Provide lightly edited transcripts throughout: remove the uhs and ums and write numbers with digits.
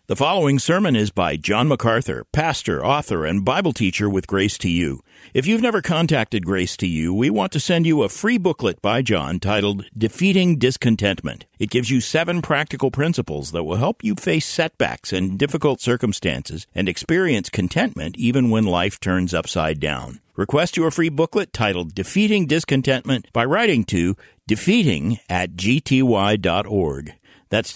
The following sermon is by John MacArthur, pastor, author, and Bible teacher with Grace to You. If you've never contacted Grace to You, we want to send you a free booklet by John titled Defeating Discontentment. It gives you 7 practical principles that will help you face setbacks and difficult circumstances and experience contentment even when life turns upside down. Request your free booklet titled Defeating Discontentment by writing to defeating@gty.org. That's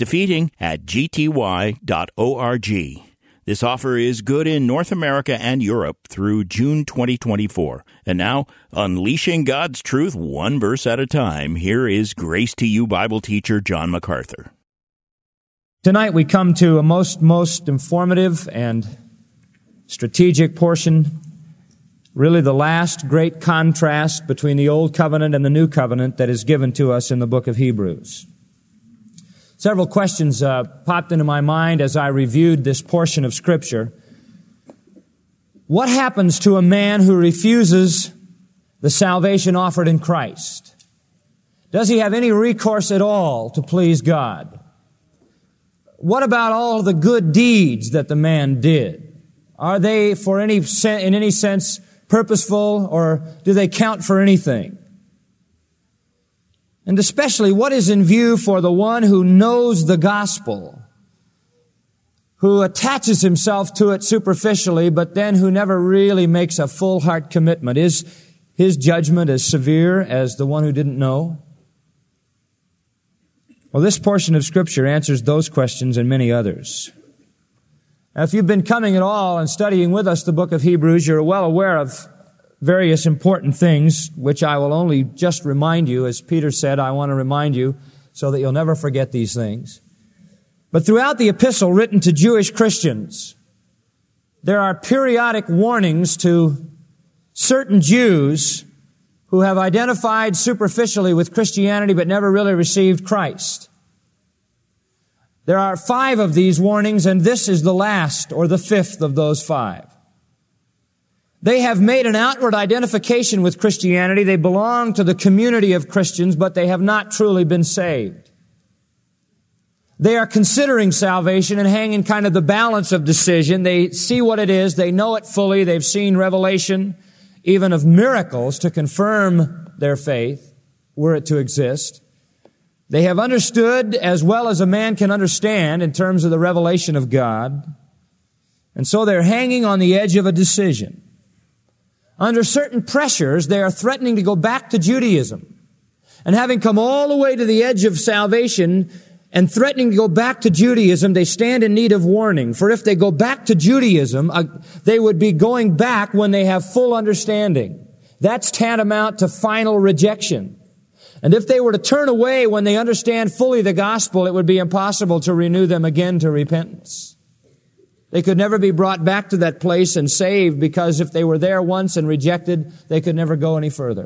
defeating@gty.org. This offer is good in North America and Europe through June 2024. And now, unleashing God's truth one verse at a time, here is Grace to You Bible teacher John MacArthur. Tonight we come to a most informative and strategic portion, really the last great contrast between the Old Covenant and the New Covenant that is given to us in the book of Hebrews. Several questions popped into my mind as I reviewed this portion of Scripture. What happens to a man who refuses the salvation offered in Christ? Does he have any recourse at all to please God? What about all the good deeds that the man did? Are they in any sense purposeful, or do they count for anything? And especially, what is in view for the one who knows the gospel, who attaches himself to it superficially, but then who never really makes a full heart commitment? Is his judgment as severe as the one who didn't know? Well, this portion of Scripture answers those questions and many others. Now, if you've been coming at all and studying with us the book of Hebrews, you're well aware of various important things, which I will only just remind you. As Peter said, I want to remind you so that you'll never forget these things. But throughout the epistle written to Jewish Christians, there are periodic warnings to certain Jews who have identified superficially with Christianity but never really received Christ. There are 5 of these warnings, and this is the last or the 5th of those 5. They have made an outward identification with Christianity. They belong to the community of Christians, but they have not truly been saved. They are considering salvation and hanging kind of the balance of decision. They see what it is. They know it fully. They've seen revelation, even of miracles, to confirm their faith, were it to exist. They have understood as well as a man can understand in terms of the revelation of God. And so they're hanging on the edge of a decision. Under certain pressures, they are threatening to go back to Judaism. And having come all the way to the edge of salvation and threatening to go back to Judaism, they stand in need of warning. For if they go back to Judaism, they would be going back when they have full understanding. That's tantamount to final rejection. And if they were to turn away when they understand fully the gospel, it would be impossible to renew them again to repentance. They could never be brought back to that place and saved, because if they were there once and rejected, they could never go any further.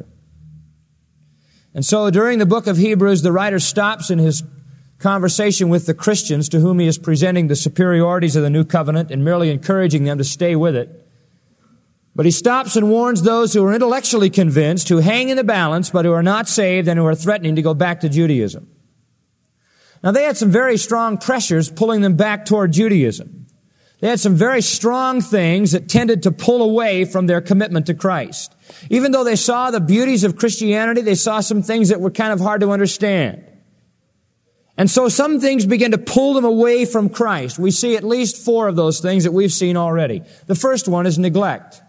And so during the book of Hebrews, the writer stops in his conversation with the Christians to whom he is presenting the superiorities of the new covenant and merely encouraging them to stay with it. But he stops and warns those who are intellectually convinced, who hang in the balance, but who are not saved and who are threatening to go back to Judaism. Now, they had some very strong pressures pulling them back toward Judaism. They had some very strong things that tended to pull away from their commitment to Christ. Even though they saw the beauties of Christianity, they saw some things that were kind of hard to understand. And so some things began to pull them away from Christ. We see at least 4 of those things that we've seen already. The first one is neglect.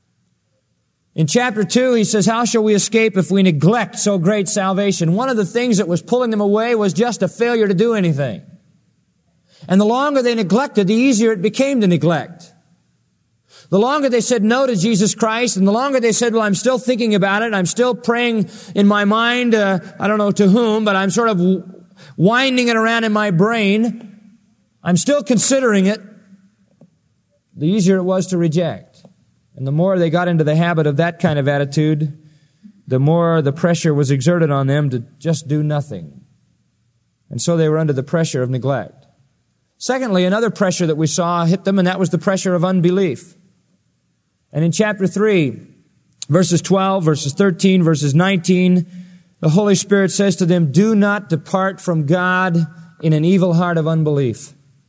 In chapter 2, he says, how shall we escape if we neglect so great salvation? One of the things that was pulling them away was just a failure to do anything. And the longer they neglected, the easier it became to neglect. The longer they said no to Jesus Christ, and the longer they said, well, I'm still thinking about it, I'm still praying in my mind, I don't know to whom, but I'm sort of winding it around in my brain, I'm still considering it, the easier it was to reject. And the more they got into the habit of that kind of attitude, the more the pressure was exerted on them to just do nothing. And so they were under the pressure of neglect. Secondly, another pressure that we saw hit them, and that was the pressure of unbelief. And in chapter 3, verses 12, verses 13, verses 19, the Holy Spirit says to them, do not depart from God in an evil heart of unbelief.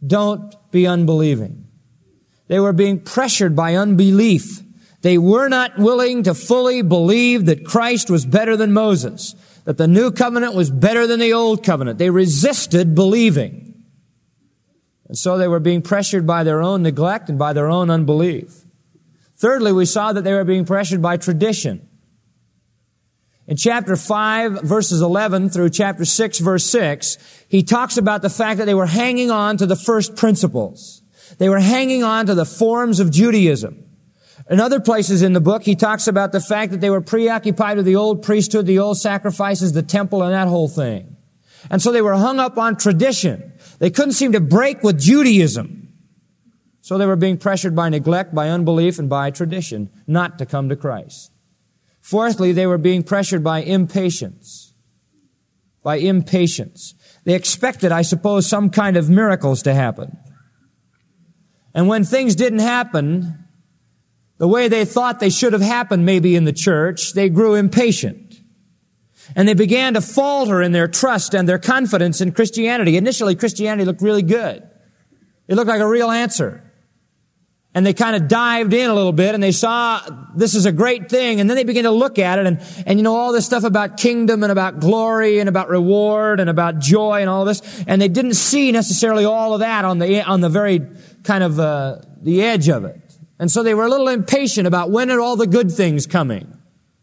Don't be unbelieving. They were being pressured by unbelief. They were not willing to fully believe that Christ was better than Moses, that the new covenant was better than the old covenant. They resisted believing. And so they were being pressured by their own neglect and by their own unbelief. Thirdly, we saw that they were being pressured by tradition. In chapter 5, verses 11 through chapter 6, verse 6, he talks about the fact that they were hanging on to the first principles. They were hanging on to the forms of Judaism. In other places in the book, he talks about the fact that they were preoccupied with the old priesthood, the old sacrifices, the temple, and that whole thing. And so they were hung up on tradition. They couldn't seem to break with Judaism. So they were being pressured by neglect, by unbelief, and by tradition not to come to Christ. Fourthly, they were being pressured by impatience. By impatience. They expected, I suppose, some kind of miracles to happen. And when things didn't happen the way they thought they should have happened maybe in the church, they grew impatient. And they began to falter in their trust and their confidence in Christianity. Initially, Christianity looked really good. It looked like a real answer. And they kind of dived in a little bit and they saw this is a great thing. And then they began to look at it and you know, all this stuff about kingdom and about glory and about reward and about joy and all this. And they didn't see necessarily all of that on the very kind of, the edge of it. And so they were a little impatient about when are all the good things coming.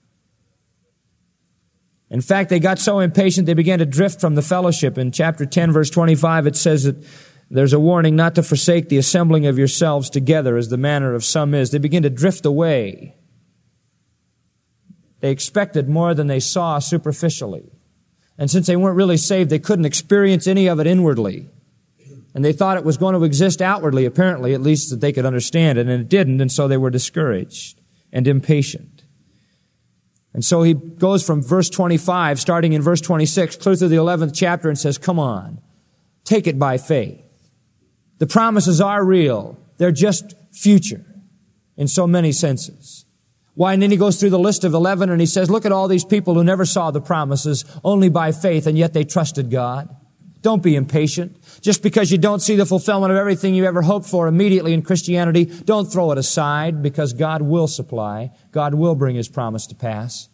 In fact, they got so impatient they began to drift from the fellowship. In chapter 10, verse 25, it says that there's a warning not to forsake the assembling of yourselves together as the manner of some is. They begin to drift away. They expected more than they saw superficially. And since they weren't really saved, they couldn't experience any of it inwardly. And they thought it was going to exist outwardly, apparently, at least that they could understand it, and it didn't, and so they were discouraged and impatient. And so he goes from verse 25, starting in verse 26, clear through the 11th chapter, and says, come on, take it by faith. The promises are real. They're just future in so many senses. Why? And then he goes through the list of 11 and he says, look at all these people who never saw the promises, only by faith, and yet they trusted God. Don't be impatient. Just because you don't see the fulfillment of everything you ever hoped for immediately in Christianity, don't throw it aside because God will supply. God will bring His promise to pass.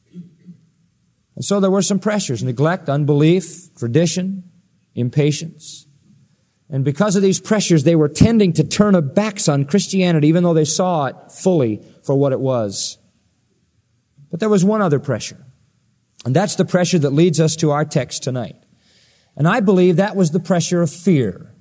And so there were some pressures: neglect, unbelief, tradition, impatience. And because of these pressures, they were tending to turn their backs on Christianity, even though they saw it fully for what it was. But there was one other pressure, and that's the pressure that leads us to our text tonight. And I believe that was the pressure of fear.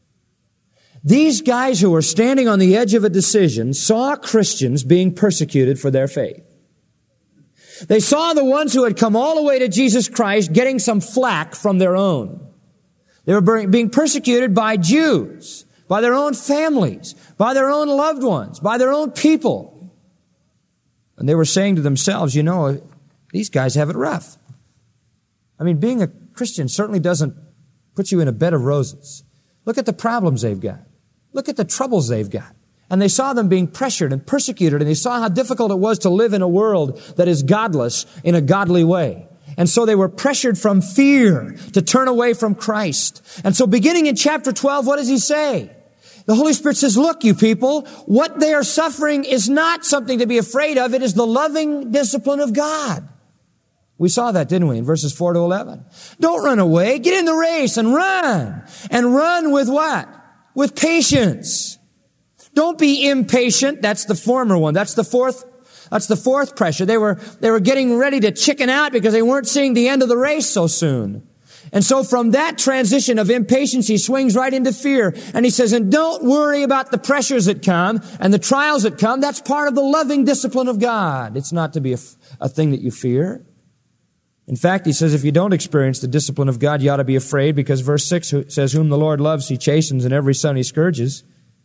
These guys who were standing on the edge of a decision saw Christians being persecuted for their faith. They saw the ones who had come all the way to Jesus Christ getting some flack from their own. They were being persecuted by Jews, by their own families, by their own loved ones, by their own people. And they were saying to themselves, you know, these guys have it rough. I mean, being a Christian certainly doesn't put you in a bed of roses. Look at the problems they've got. Look at the troubles they've got. And they saw them being pressured and persecuted, and they saw how difficult it was to live in a world that is godless in a godly way. And so they were pressured from fear to turn away from Christ. And so beginning in chapter 12, what does he say? The Holy Spirit says, look, you people, what they are suffering is not something to be afraid of. It is the loving discipline of God. We saw that, didn't we, in verses 4 to 11? Don't run away. Get in the race and run. And run with what? With patience. Don't be impatient. That's the former one. That's the fourth pressure. They were getting ready to chicken out because they weren't seeing the end of the race so soon. And so from that transition of impatience, he swings right into fear. And he says, and don't worry about the pressures that come and the trials that come. That's part of the loving discipline of God. It's not to be a thing that you fear. In fact, he says, if you don't experience the discipline of God, you ought to be afraid, because verse 6 says, whom the Lord loves, He chastens, and every son He scourges.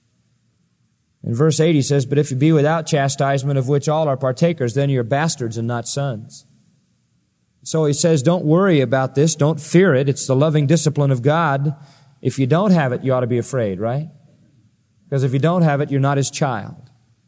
In verse 8, he says, but if you be without chastisement, of which all are partakers, then you're bastards and not sons. So he says, don't worry about this. Don't fear it. It's the loving discipline of God. If you don't have it, you ought to be afraid, right? Because if you don't have it, you're not His child.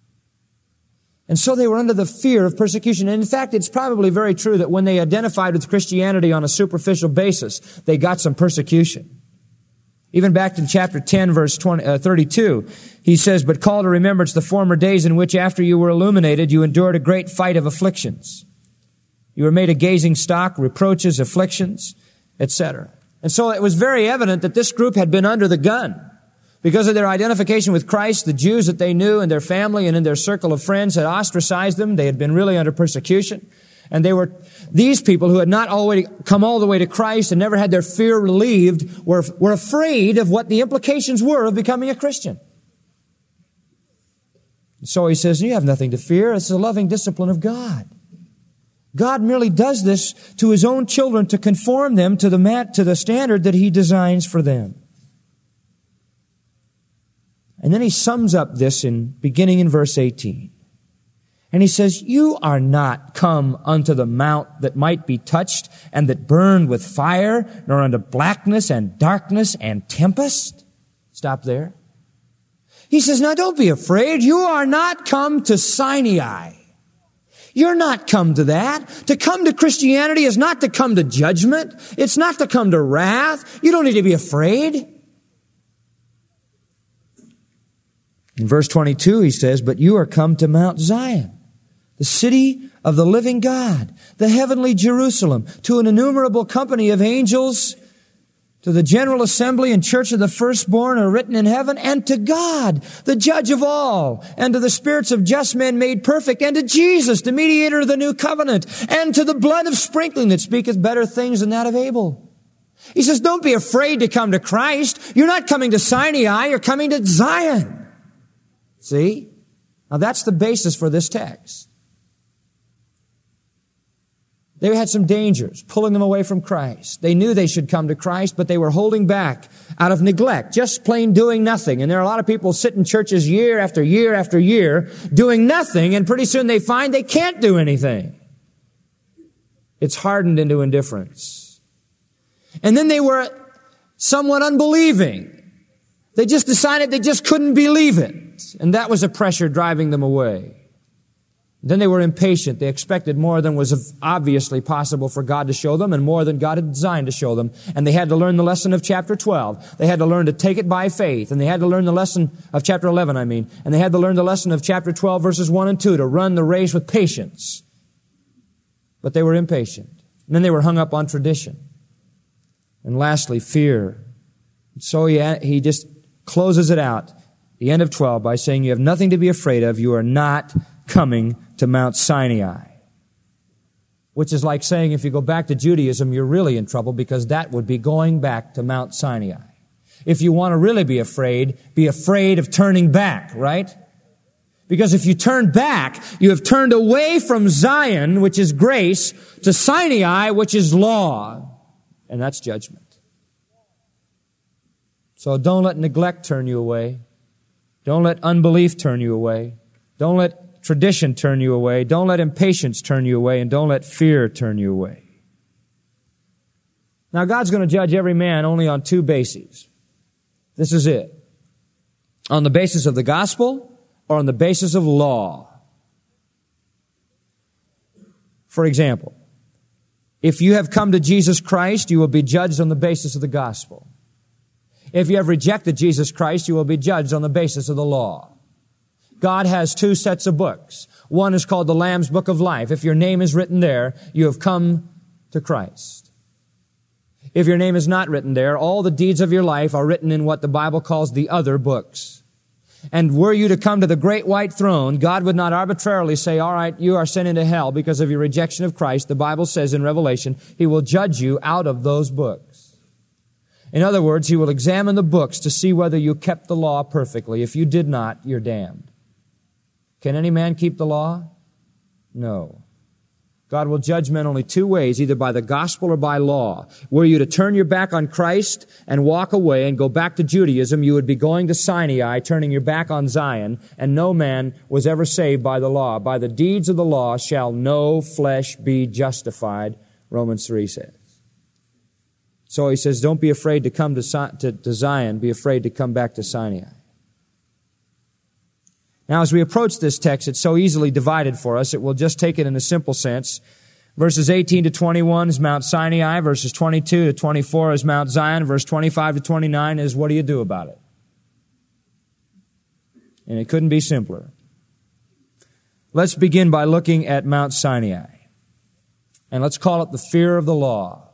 And so they were under the fear of persecution. And in fact, it's probably very true that when they identified with Christianity on a superficial basis, they got some persecution. Even back in chapter 10, verse 32, he says, "But call to remembrance the former days in which after you were illuminated, you endured a great fight of afflictions. You were made a gazing stock, reproaches, afflictions, etc." And so it was very evident that this group had been under the gun. Because of their identification with Christ, the Jews that they knew and their family and in their circle of friends had ostracized them. They had been really under persecution. And these people who had not already come all the way to Christ and never had their fear relieved were afraid of what the implications were of becoming a Christian. So he says, you have nothing to fear. It's the loving discipline of God. God merely does this to His own children to conform them to the standard that He designs for them. And then he sums up this beginning in verse 18. And he says, you are not come unto the mount that might be touched and that burned with fire, nor unto blackness and darkness and tempest. Stop there. He says, now don't be afraid. You are not come to Sinai. You're not come to that. To come to Christianity is not to come to judgment. It's not to come to wrath. You don't need to be afraid. In verse 22, he says, but you are come to Mount Zion, the city of the living God, the heavenly Jerusalem, to an innumerable company of angels, to the general assembly and church of the firstborn are written in heaven, and to God, the judge of all, and to the spirits of just men made perfect, and to Jesus, the mediator of the new covenant, and to the blood of sprinkling that speaketh better things than that of Abel. He says, don't be afraid to come to Christ. You're not coming to Sinai, you're coming to Zion. See? Now that's the basis for this text. They had some dangers, pulling them away from Christ. They knew they should come to Christ, but they were holding back out of neglect, just plain doing nothing. And there are a lot of people sit in churches year after year after year doing nothing, and pretty soon they find they can't do anything. It's hardened into indifference. And then they were somewhat unbelieving. They just decided they just couldn't believe it. And that was a pressure driving them away. Then they were impatient. They expected more than was obviously possible for God to show them and more than God had designed to show them. And they had to learn the lesson of chapter 12. They had to learn to take it by faith. And they had to learn the lesson of chapter 11, And they had to learn the lesson of chapter 12, verses 1 and 2, to run the race with patience. But they were impatient. And then they were hung up on tradition. And lastly, fear. So he just closes it out, the end of 12, by saying, you have nothing to be afraid of. You are not coming to Mount Sinai. Which is like saying if you go back to Judaism, you're really in trouble, because that would be going back to Mount Sinai. If you want to really be afraid of turning back, right? Because if you turn back, you have turned away from Zion, which is grace, to Sinai, which is law. And that's judgment. So don't let neglect turn you away. Don't let unbelief turn you away. Don't let tradition turn you away. Don't let impatience turn you away. And don't let fear turn you away. Now, God's going to judge every man only on two bases. This is it. On the basis of the gospel or on the basis of law. For example, if you have come to Jesus Christ, you will be judged on the basis of the gospel. If you have rejected Jesus Christ, you will be judged on the basis of the law. God has two sets of books. One is called the Lamb's Book of Life. If your name is written there, you have come to Christ. If your name is not written there, all the deeds of your life are written in what the Bible calls the other books. And were you to come to the great white throne, God would not arbitrarily say, all right, you are sent into hell because of your rejection of Christ. The Bible says in Revelation, He will judge you out of those books. In other words, He will examine the books to see whether you kept the law perfectly. If you did not, you're damned. Can any man keep the law? No. God will judge men only two ways, either by the gospel or by law. Were you to turn your back on Christ and walk away and go back to Judaism, you would be going to Sinai, turning your back on Zion, and no man was ever saved by the law. By the deeds of the law shall no flesh be justified, Romans 3 says. So he says, don't be afraid to come to Zion, be afraid to come back to Sinai. Now, as we approach this text, it's so easily divided for us, it will just take it in a simple sense. Verses 18 to 21 is Mount Sinai. Verses 22 to 24 is Mount Zion. Verse 25 to 29 is what do you do about it? And it couldn't be simpler. Let's begin by looking at Mount Sinai. And let's call it the fear of the law.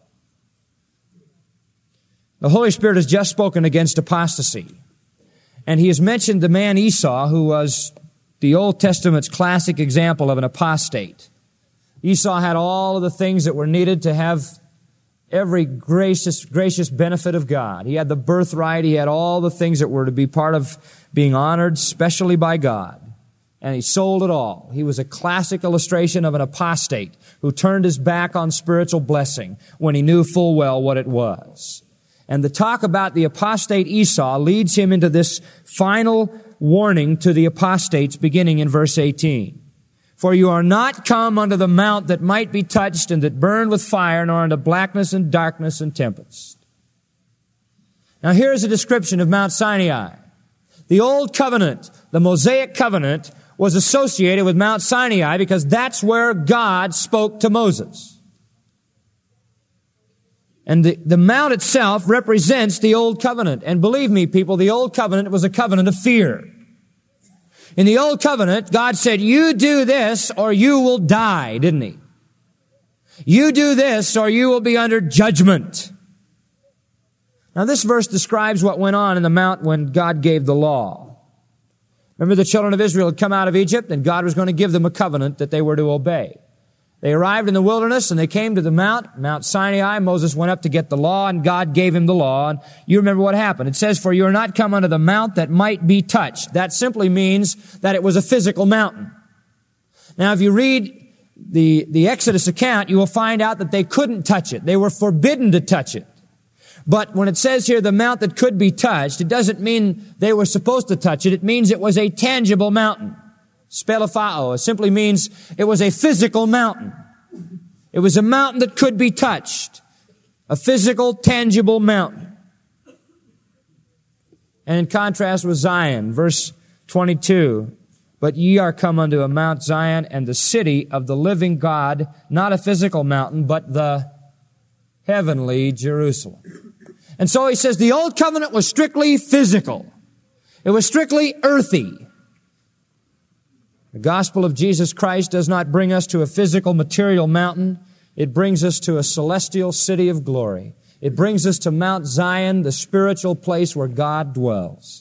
The Holy Spirit has just spoken against apostasy. And He has mentioned the man Esau, who was the Old Testament's classic example of an apostate. Esau had all of the things that were needed to have every gracious benefit of God. He had the birthright. He had all the things that were to be part of being honored, specially by God. And he sold it all. He was a classic illustration of an apostate who turned his back on spiritual blessing when he knew full well what it was. And the talk about the apostate Esau leads him into this final warning to the apostates beginning in verse 18. For you are not come unto the mount that might be touched and that burned with fire, nor unto blackness and darkness and tempest. Now here is a description of Mount Sinai. The Old Covenant, the Mosaic Covenant, was associated with Mount Sinai because that's where God spoke to Moses. And the mount itself represents the Old Covenant. And believe me, people, the Old Covenant was a covenant of fear. In the Old Covenant, God said, you do this or you will die, didn't He? You do this or you will be under judgment. Now this verse describes what went on in the mount when God gave the law. Remember, the children of Israel had come out of Egypt and God was going to give them a covenant that they were to obey. They arrived in the wilderness and they came to the Mount Sinai. Moses went up to get the law and God gave him the law. And you remember what happened. It says, for you are not come unto the mount that might be touched. That simply means that it was a physical mountain. Now, if you read the Exodus account, you will find out that they couldn't touch it. They were forbidden to touch it. But when it says here the mount that could be touched, it doesn't mean they were supposed to touch it. It means it was a tangible mountain. Spelephao. It simply means it was a physical mountain. It was a mountain that could be touched. A physical, tangible mountain. And in contrast with Zion, verse 22, but ye are come unto a Mount Zion and the city of the living God, not a physical mountain, but the heavenly Jerusalem. And so he says the Old Covenant was strictly physical. It was strictly earthy. The gospel of Jesus Christ does not bring us to a physical, material mountain. It brings us to a celestial city of glory. It brings us to Mount Zion, the spiritual place where God dwells.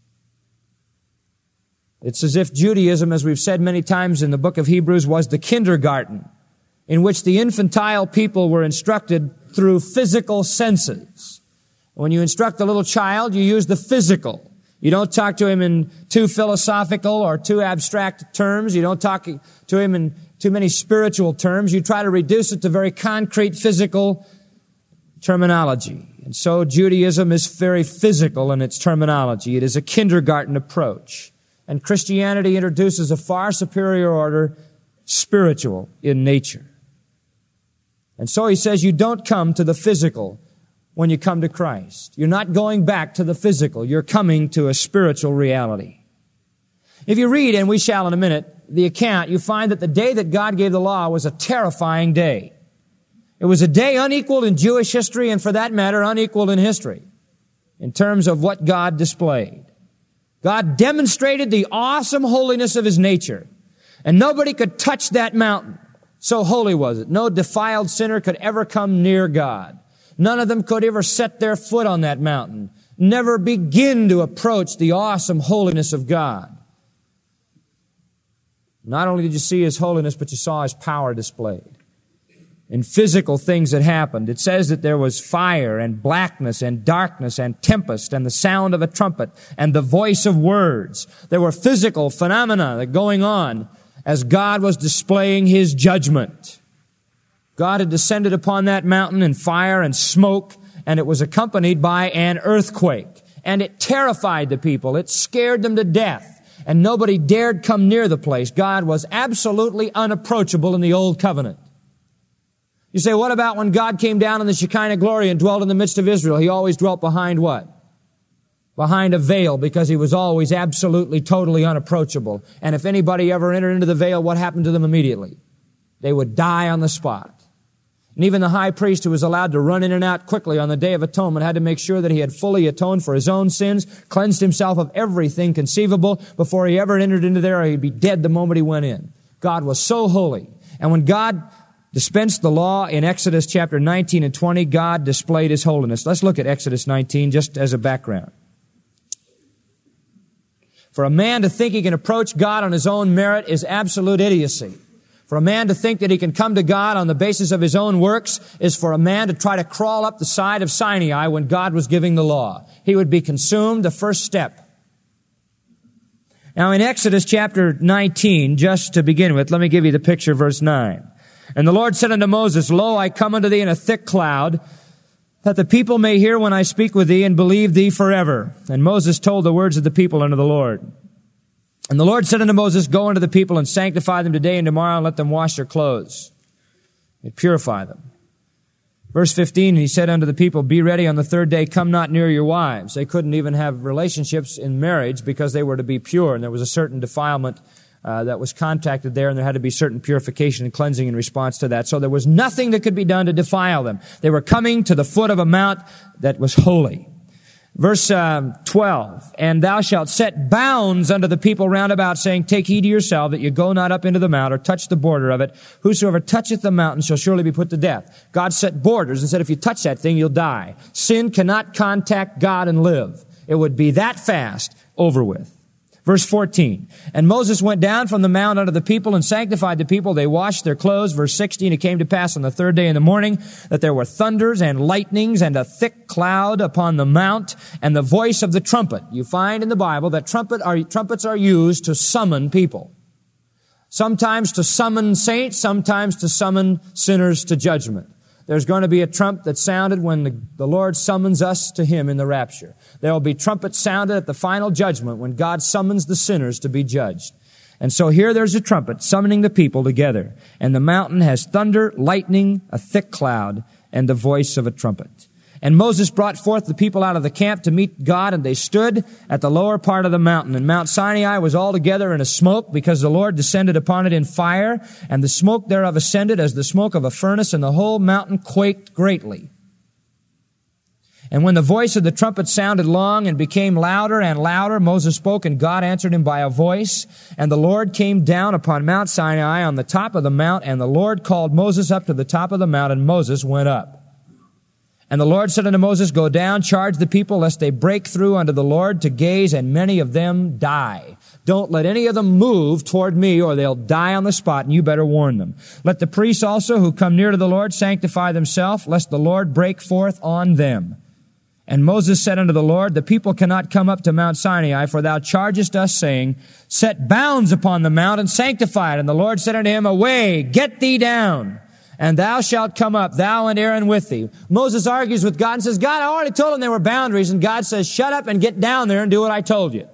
It's as if Judaism, as we've said many times in the book of Hebrews, was the kindergarten in which the infantile people were instructed through physical senses. When you instruct a little child, you use the physical. You don't talk to him in too philosophical or too abstract terms. You don't talk to him in too many spiritual terms. You try to reduce it to very concrete physical terminology. And so Judaism is very physical in its terminology. It is a kindergarten approach. And Christianity introduces a far superior order, spiritual in nature. And so he says you don't come to the physical when you come to Christ. You're not going back to the physical. You're coming to a spiritual reality. If you read, and we shall in a minute, the account, you find that the day that God gave the law was a terrifying day. It was a day unequaled in Jewish history and, for that matter, unequaled in history in terms of what God displayed. God demonstrated the awesome holiness of His nature, and nobody could touch that mountain. So holy was it. No defiled sinner could ever come near God. None of them could ever set their foot on that mountain, never begin to approach the awesome holiness of God. Not only did you see His holiness, but you saw His power displayed in physical things that happened. It says that there was fire and blackness and darkness and tempest and the sound of a trumpet and the voice of words. There were physical phenomena that going on as God was displaying His judgment. God had descended upon that mountain in fire and smoke, and it was accompanied by an earthquake. And it terrified the people. It scared them to death. And nobody dared come near the place. God was absolutely unapproachable in the Old Covenant. You say, what about when God came down in the Shekinah glory and dwelt in the midst of Israel? He always dwelt behind what? Behind a veil, because He was always absolutely, totally unapproachable. And if anybody ever entered into the veil, what happened to them immediately? They would die on the spot. And even the high priest, who was allowed to run in and out quickly on the Day of Atonement, had to make sure that he had fully atoned for his own sins, cleansed himself of everything conceivable before he ever entered into there, or he'd be dead the moment he went in. God was so holy. And when God dispensed the law in Exodus chapter 19 and 20, God displayed His holiness. Let's look at Exodus 19 just as a background. For a man to think he can approach God on his own merit is absolute idiocy. For a man to think that he can come to God on the basis of his own works is for a man to try to crawl up the side of Sinai when God was giving the law. He would be consumed the first step. Now in Exodus chapter 19, just to begin with, let me give you the picture, verse 9. And the Lord said unto Moses, Lo, I come unto thee in a thick cloud, that the people may hear when I speak with thee and believe thee forever. And Moses told the words of the people unto the Lord. And the Lord said unto Moses, Go unto the people and sanctify them today and tomorrow, and let them wash their clothes and purify them. Verse 15, He said unto the people, Be ready on the third day, come not near your wives. They couldn't even have relationships in marriage because they were to be pure, and there was a certain defilement that was contacted there, and there had to be certain purification and cleansing in response to that. So there was nothing that could be done to defile them. They were coming to the foot of a mount that was holy. Verse 12, And thou shalt set bounds unto the people round about, saying, Take heed to yourself that you go not up into the mount or touch the border of it. Whosoever toucheth the mountain shall surely be put to death. God set borders and said, if you touch that thing, you'll die. Sin cannot contact God and live. It would be that fast over with. Verse 14, And Moses went down from the mount unto the people and sanctified the people. They washed their clothes. Verse 16, It came to pass on the third day in the morning that there were thunders and lightnings and a thick cloud upon the mount and the voice of the trumpet. You find in the Bible that trumpets are used to summon people. Sometimes to summon saints, sometimes to summon sinners to judgment. There's going to be a trump that sounded when the Lord summons us to Him in the rapture. There will be trumpets sounded at the final judgment when God summons the sinners to be judged. And so here there's a trumpet summoning the people together. And the mountain has thunder, lightning, a thick cloud, and the voice of a trumpet. And Moses brought forth the people out of the camp to meet God, and they stood at the lower part of the mountain. And Mount Sinai was altogether in a smoke, because the Lord descended upon it in fire, and the smoke thereof ascended as the smoke of a furnace, and the whole mountain quaked greatly. And when the voice of the trumpet sounded long and became louder and louder, Moses spoke, and God answered him by a voice. And the Lord came down upon Mount Sinai on the top of the mount, and the Lord called Moses up to the top of the mount, and Moses went up. And the Lord said unto Moses, Go down, charge the people, lest they break through unto the Lord to gaze, and many of them die. Don't let any of them move toward me, or they'll die on the spot, and you better warn them. Let the priests also who come near to the Lord sanctify themselves, lest the Lord break forth on them. And Moses said unto the Lord, The people cannot come up to Mount Sinai, for thou chargest us, saying, Set bounds upon the mount and sanctify it. And the Lord said unto him, Away, get thee down. And thou shalt come up, thou and Aaron with thee. Moses argues with God and says, God, I already told him there were boundaries. And God says, shut up and get down there and do what I told you.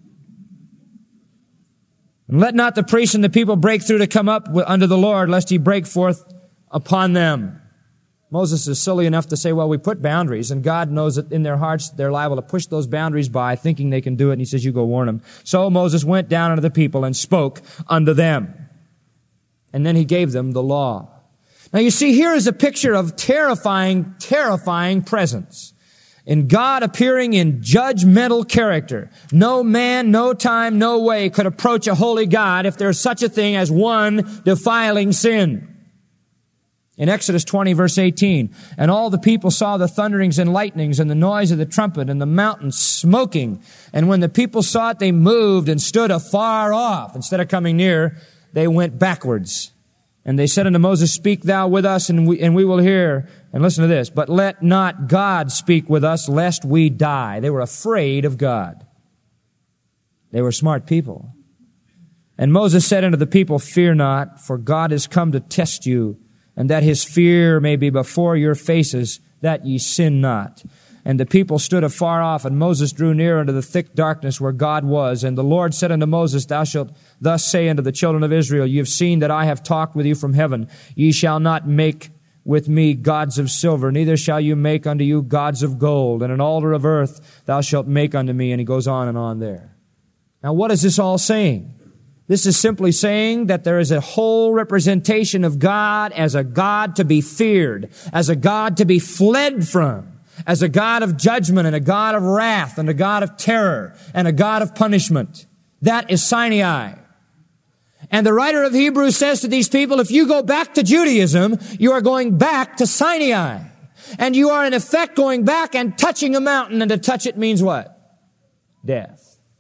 And let not the priests and the people break through to come up unto the Lord, lest He break forth upon them. Moses is silly enough to say, well, we put boundaries. And God knows that in their hearts they're liable to push those boundaries by, thinking they can do it. And He says, you go warn them. So Moses went down unto the people and spoke unto them. And then he gave them the law. Now you see, here is a picture of terrifying, terrifying presence. In God appearing in judgmental character. No man, no time, no way could approach a holy God if there's such a thing as one defiling sin. In Exodus 20, verse 18, And all the people saw the thunderings and lightnings and the noise of the trumpet and the mountain smoking. And when the people saw it, they moved and stood afar off. Instead of coming near, they went backwards. And they said unto Moses, Speak thou with us, and we will hear. And listen to this. But let not God speak with us, lest we die. They were afraid of God. They were smart people. And Moses said unto the people, Fear not, for God is come to test you, and that His fear may be before your faces, that ye sin not. And the people stood afar off, and Moses drew near unto the thick darkness where God was. And the Lord said unto Moses, Thou shalt thus say unto the children of Israel, Ye have seen that I have talked with you from heaven. Ye shall not make with me gods of silver, neither shall you make unto you gods of gold. And an altar of earth thou shalt make unto me. And he goes on and on there. Now what is this all saying? This is simply saying that there is a whole representation of God as a God to be feared, as a God to be fled from, as a God of judgment and a God of wrath and a God of terror and a God of punishment. That is Sinai. And the writer of Hebrews says to these people, if you go back to Judaism, you are going back to Sinai. And you are in effect going back and touching a mountain, and to touch it means what? Death.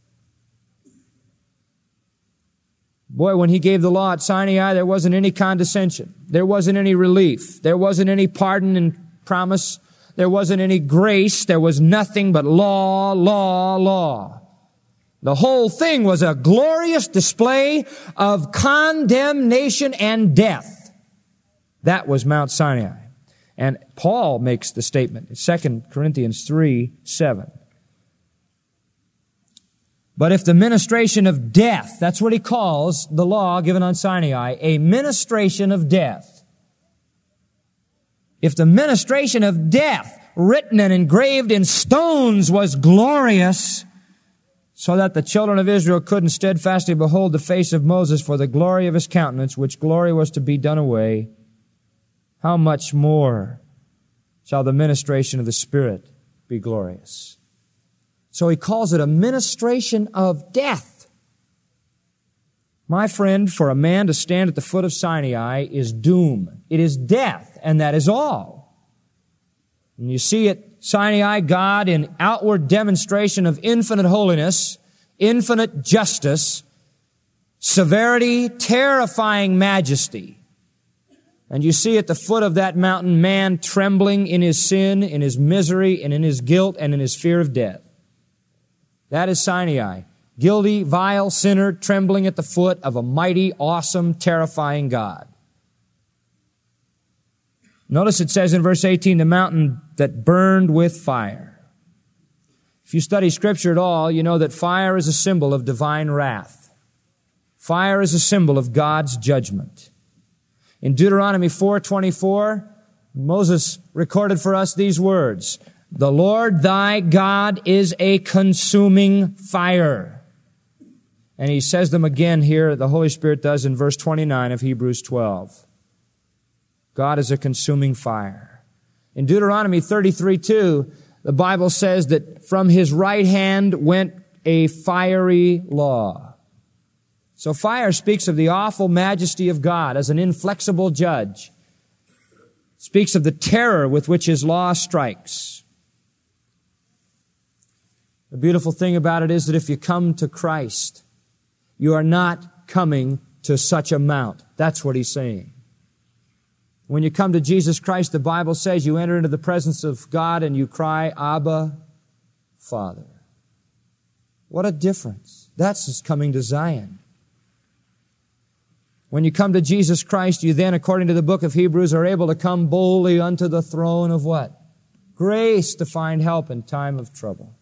Boy, when he gave the law at Sinai, there wasn't any condescension. There wasn't any relief. There wasn't any pardon and promise. There wasn't any grace. There was nothing but law, law, law. The whole thing was a glorious display of condemnation and death. That was Mount Sinai. And Paul makes the statement in 2 Corinthians 3:7. But if the ministration of death, that's what he calls the law given on Sinai, a ministration of death. If the ministration of death, written and engraved in stones, was glorious, so that the children of Israel couldn't steadfastly behold the face of Moses for the glory of his countenance, which glory was to be done away, how much more shall the ministration of the Spirit be glorious? So he calls it a ministration of death. My friend, for a man to stand at the foot of Sinai is doom. It is death, and that is all. And you see at Sinai, God in outward demonstration of infinite holiness, infinite justice, severity, terrifying majesty. And you see at the foot of that mountain man trembling in his sin, in his misery, and in his guilt, and in his fear of death. That is Sinai. Guilty, vile sinner trembling at the foot of a mighty, awesome, terrifying God. Notice it says in verse 18, the mountain that burned with fire. If you study Scripture at all, you know that fire is a symbol of divine wrath. Fire is a symbol of God's judgment. In Deuteronomy 4:24, Moses recorded for us these words, the Lord thy God is a consuming fire. And he says them again here, the Holy Spirit does in verse 29 of Hebrews 12. God is a consuming fire. In Deuteronomy 33:2, the Bible says that from his right hand went a fiery law. So fire speaks of the awful majesty of God as an inflexible judge. Speaks of the terror with which his law strikes. The beautiful thing about it is that if you come to Christ, you are not coming to such a mount. That's what he's saying. When you come to Jesus Christ, the Bible says you enter into the presence of God and you cry, Abba, Father. What a difference. That's just coming to Zion. When you come to Jesus Christ, you then, according to the book of Hebrews, are able to come boldly unto the throne of what? Grace to find help in time of trouble.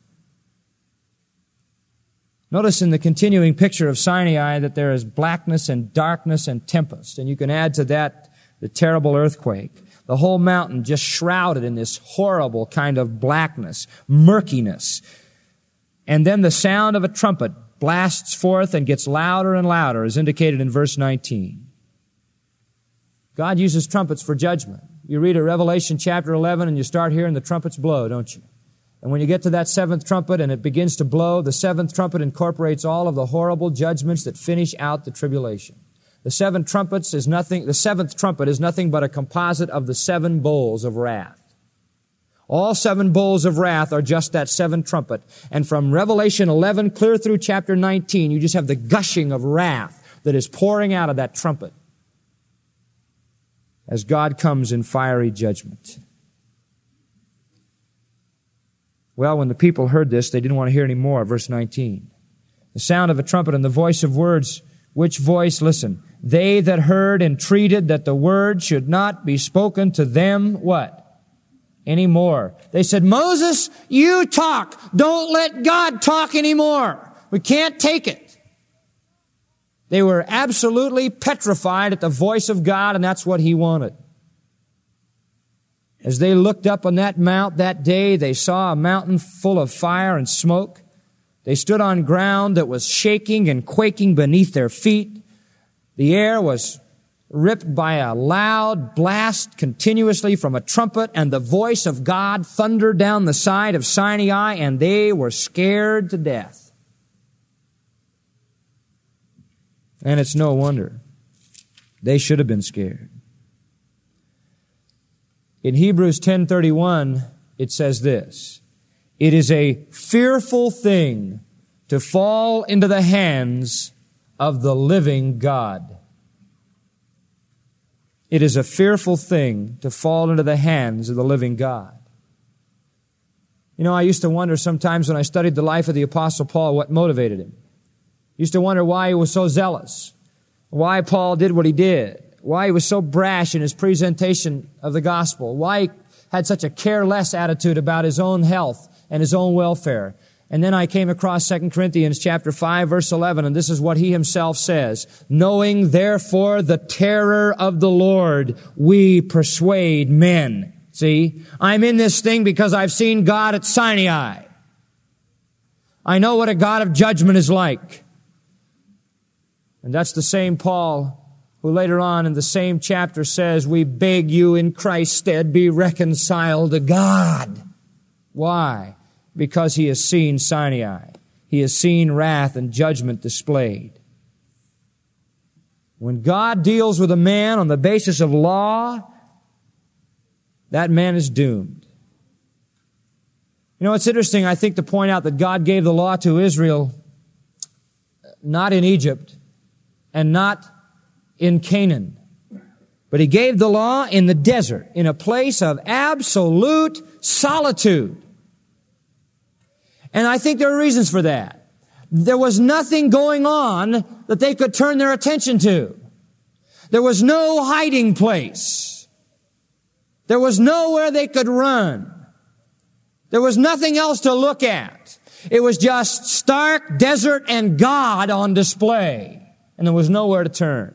Notice in the continuing picture of Sinai that there is blackness and darkness and tempest. And you can add to that the terrible earthquake. The whole mountain just shrouded in this horrible kind of blackness, murkiness. And then the sound of a trumpet blasts forth and gets louder and louder, as indicated in verse 19. God uses trumpets for judgment. You read a Revelation chapter 11 and you start hearing the trumpets blow, don't you? And when you get to that seventh trumpet and it begins to blow, the seventh trumpet incorporates all of the horrible judgments that finish out the tribulation. The seventh trumpet is nothing but a composite of the seven bowls of wrath. All seven bowls of wrath are just that seventh trumpet. And from Revelation 11 clear through chapter 19, you just have the gushing of wrath that is pouring out of that trumpet as God comes in fiery judgment. Well, when the people heard this, they didn't want to hear any more. Verse 19. The sound of a trumpet and the voice of words. Which voice? Listen. They that heard entreated that the word should not be spoken to them, what? Anymore. They said, Moses, you talk. Don't let God talk anymore. We can't take it. They were absolutely petrified at the voice of God, and that's what he wanted. As they looked up on that mount that day, they saw a mountain full of fire and smoke. They stood on ground that was shaking and quaking beneath their feet. The air was ripped by a loud blast continuously from a trumpet, and the voice of God thundered down the side of Sinai, and they were scared to death. And it's no wonder. They should have been scared. In Hebrews 10:31, it says this, "It is a fearful thing to fall into the hands of the living God." It is a fearful thing to fall into the hands of the living God. You know, I used to wonder sometimes when I studied the life of the Apostle Paul what motivated him. I used to wonder why he was so zealous, why Paul did what he did, why he was so brash in his presentation of the gospel, why he had such a careless attitude about his own health and his own welfare. And then I came across 2 Corinthians chapter 5, verse 11, and this is what he himself says, "Knowing therefore the terror of the Lord, we persuade men." See, I'm in this thing because I've seen God at Sinai. I know what a God of judgment is like. And that's the same Paul who later on in the same chapter says, "We beg you in Christ's stead be reconciled to God." Why? Because he has seen Sinai. He has seen wrath and judgment displayed. When God deals with a man on the basis of law, that man is doomed. You know, it's interesting, I think, to point out that God gave the law to Israel not in Egypt and not in Canaan, but he gave the law in the desert, in a place of absolute solitude. And I think there are reasons for that. There was nothing going on that they could turn their attention to. There was no hiding place. There was nowhere they could run. There was nothing else to look at. It was just stark desert and God on display. And there was nowhere to turn.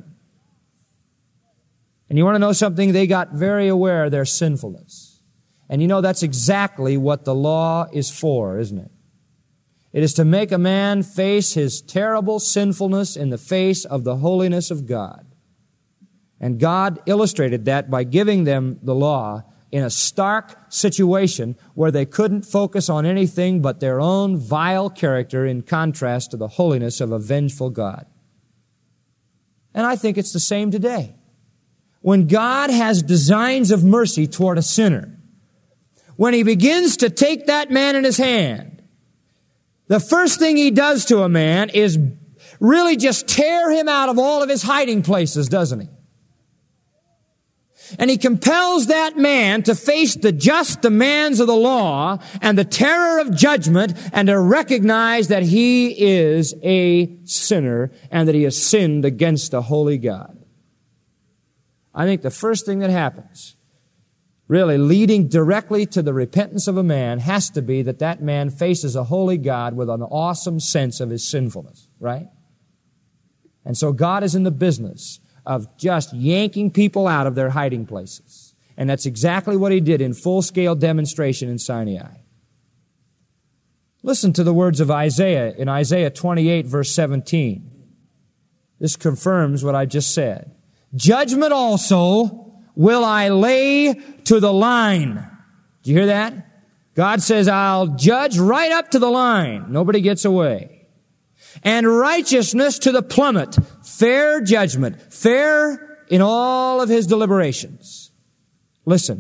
And you want to know something? They got very aware of their sinfulness. And you know that's exactly what the law is for, isn't it? It is to make a man face his terrible sinfulness in the face of the holiness of God. And God illustrated that by giving them the law in a stark situation where they couldn't focus on anything but their own vile character in contrast to the holiness of a vengeful God. And I think it's the same today. When God has designs of mercy toward a sinner, when he begins to take that man in his hand, the first thing he does to a man is really just tear him out of all of his hiding places, doesn't he? And he compels that man to face the just demands of the law and the terror of judgment and to recognize that he is a sinner and that he has sinned against a holy God. I think the first thing that happens, really leading directly to the repentance of a man, has to be that that man faces a holy God with an awesome sense of his sinfulness, right? And so God is in the business of just yanking people out of their hiding places. And that's exactly what he did in full-scale demonstration in Sinai. Listen to the words of Isaiah in Isaiah 28, verse 17. This confirms what I just said. "Judgment also will I lay to the line." Do you hear that? God says, I'll judge right up to the line. Nobody gets away. "And righteousness to the plummet." Fair judgment. Fair in all of his deliberations. Listen.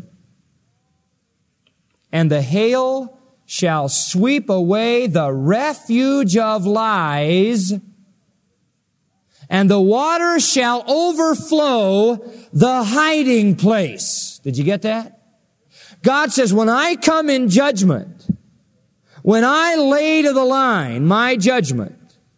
"And the hail shall sweep away the refuge of lies, and the water shall overflow the hiding place." Did you get that? God says, when I come in judgment, when I lay to the line my judgment,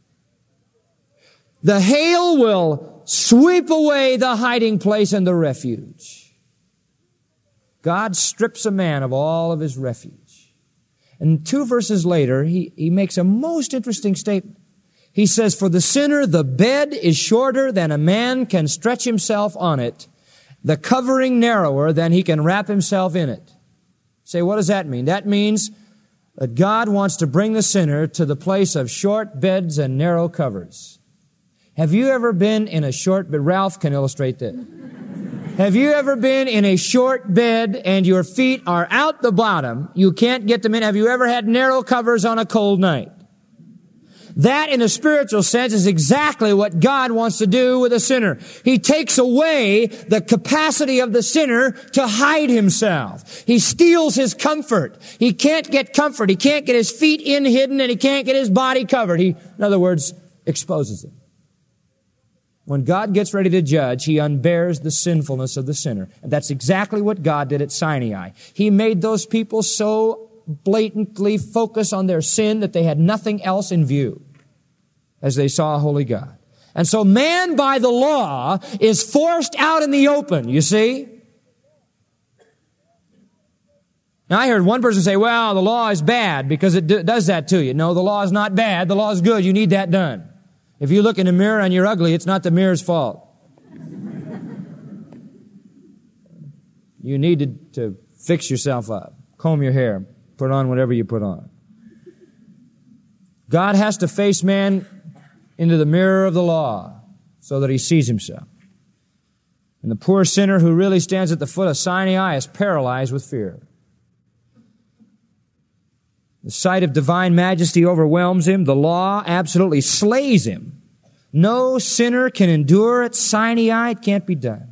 the hail will sweep away the hiding place and the refuge. God strips a man of all of his refuge. And 2 verses later, he makes a most interesting statement. He says, "For the sinner, the bed is shorter than a man can stretch himself on it, the covering narrower than he can wrap himself in it." Say, what does that mean? That means that God wants to bring the sinner to the place of short beds and narrow covers. Have you ever been in a short bed? Ralph can illustrate this. Have you ever been in a short bed and your feet are out the bottom? You can't get them in. Have you ever had narrow covers on a cold night? That, in a spiritual sense, is exactly what God wants to do with a sinner. He takes away the capacity of the sinner to hide himself. He steals his comfort. He can't get comfort. He can't get his feet in hidden, and he can't get his body covered. He, in other words, exposes him. When God gets ready to judge, He unbears the sinfulness of the sinner. And that's exactly what God did at Sinai. He made those people so blatantly focus on their sin that they had nothing else in view as they saw a holy God. And so man by the law is forced out in the open, you see? Now I heard one person say, well, the law is bad because it does that to you. No, the law is not bad. The law is good. You need that done. If you look in the mirror and you're ugly, it's not the mirror's fault. You need to fix yourself up, comb your hair, put on whatever you put on. God has to face man into the mirror of the law so that he sees himself. And the poor sinner who really stands at the foot of Sinai is paralyzed with fear. The sight of divine majesty overwhelms him. The law absolutely slays him. No sinner can endure at Sinai. It can't be done.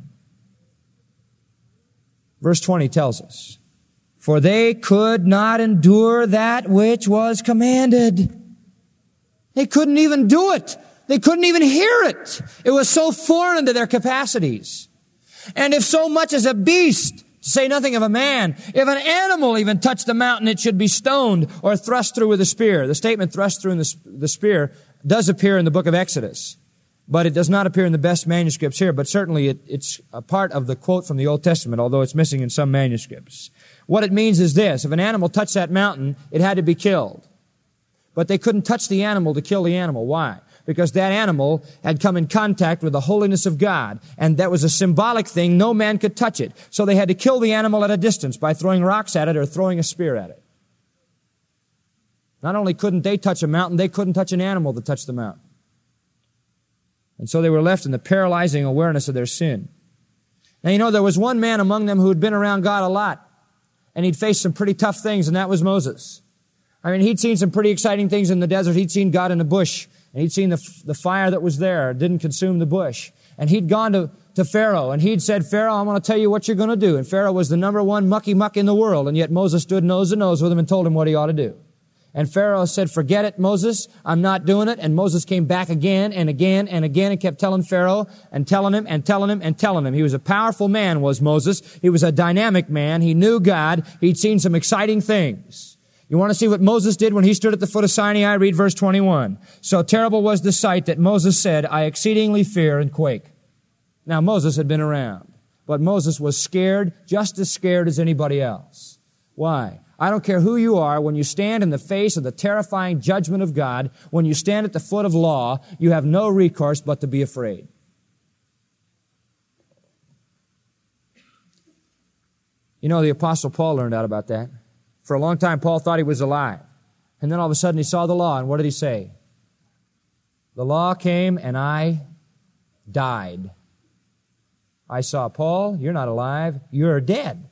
Verse 20 tells us, for they could not endure that which was commanded. They couldn't even do it. They couldn't even hear it. It was so foreign to their capacities. And if so much as a beast, to say nothing of a man, if an animal even touched the mountain, it should be stoned or thrust through with a spear. The statement thrust through in the spear does appear in the book of Exodus, but it does not appear in the best manuscripts here, but certainly it's a part of the quote from the Old Testament, although it's missing in some manuscripts. What it means is this: if an animal touched that mountain, it had to be killed. But they couldn't touch the animal to kill the animal. Why? Because that animal had come in contact with the holiness of God, and that was a symbolic thing. No man could touch it. So they had to kill the animal at a distance by throwing rocks at it or throwing a spear at it. Not only couldn't they touch a mountain, they couldn't touch an animal that touched the mountain. And so they were left in the paralyzing awareness of their sin. Now, you know, there was one man among them who had been around God a lot, and he'd faced some pretty tough things, and that was Moses. I mean, he'd seen some pretty exciting things in the desert. He'd seen God in the bush, and he'd seen the fire that was there. It didn't consume the bush. And he'd gone to Pharaoh, and he'd said, Pharaoh, I'm going to tell you what you're going to do. And Pharaoh was the number one mucky-muck in the world, and yet Moses stood nose to nose with him and told him what he ought to do. And Pharaoh said, forget it, Moses, I'm not doing it. And Moses came back again and again and again and kept telling Pharaoh and telling him and telling him and telling him. He was a powerful man, was Moses. He was a dynamic man. He knew God. He'd seen some exciting things. You want to see what Moses did when he stood at the foot of Sinai? Read verse 21. So terrible was the sight that Moses said, I exceedingly fear and quake. Now Moses had been around, but Moses was scared, just as scared as anybody else. Why? I don't care who you are, when you stand in the face of the terrifying judgment of God, when you stand at the foot of law, you have no recourse but to be afraid. You know, the Apostle Paul learned out about that. For a long time, Paul thought he was alive. And then all of a sudden he saw the law, and what did he say? The law came and I died. I saw, Paul, you're not alive, you're dead.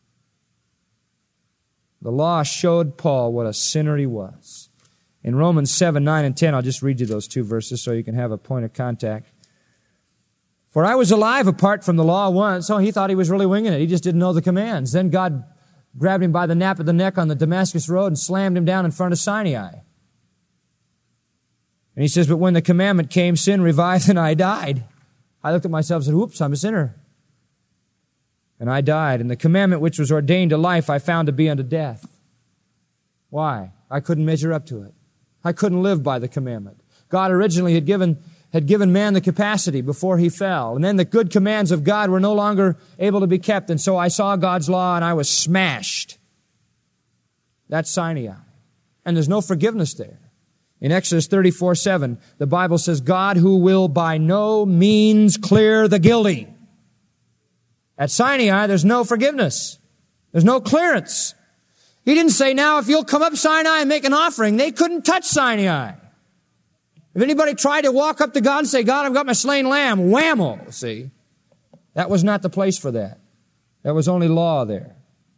The law showed Paul what a sinner he was. In Romans 7, 9, and 10, I'll just read you those two verses so you can have a point of contact. For I was alive apart from the law once. So he thought he was really winging it. He just didn't know the commands. Then God grabbed him by the nape of the neck on the Damascus road and slammed him down in front of Sinai. And he says, but when the commandment came, sin revived and I died. I looked at myself and said, whoops, I'm a sinner. And I died. And the commandment which was ordained to life I found to be unto death. Why? I couldn't measure up to it. I couldn't live by the commandment. God originally had given man the capacity before he fell. And then the good commands of God were no longer able to be kept. And so I saw God's law and I was smashed. That's Sinai. And there's no forgiveness there. In Exodus 34:7, the Bible says, God who will by no means clear the guilty. At Sinai, there's no forgiveness. There's no clearance. He didn't say, now if you'll come up Sinai and make an offering. They couldn't touch Sinai. If anybody tried to walk up to God and say, God, I've got my slain lamb, whammo, see. That was not the place for that. There was only law there.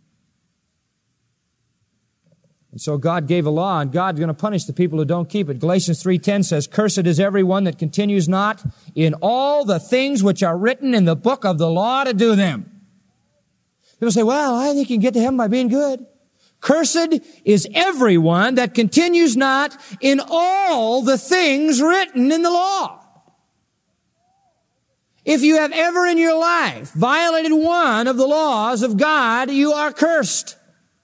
And so God gave a law, and God's going to punish the people who don't keep it. Galatians 3:10 says, cursed is everyone that continues not in all the things which are written in the book of the law to do them. People say, well, I think you can get to heaven by being good. Cursed is everyone that continues not in all the things written in the law. If you have ever in your life violated one of the laws of God, you are cursed.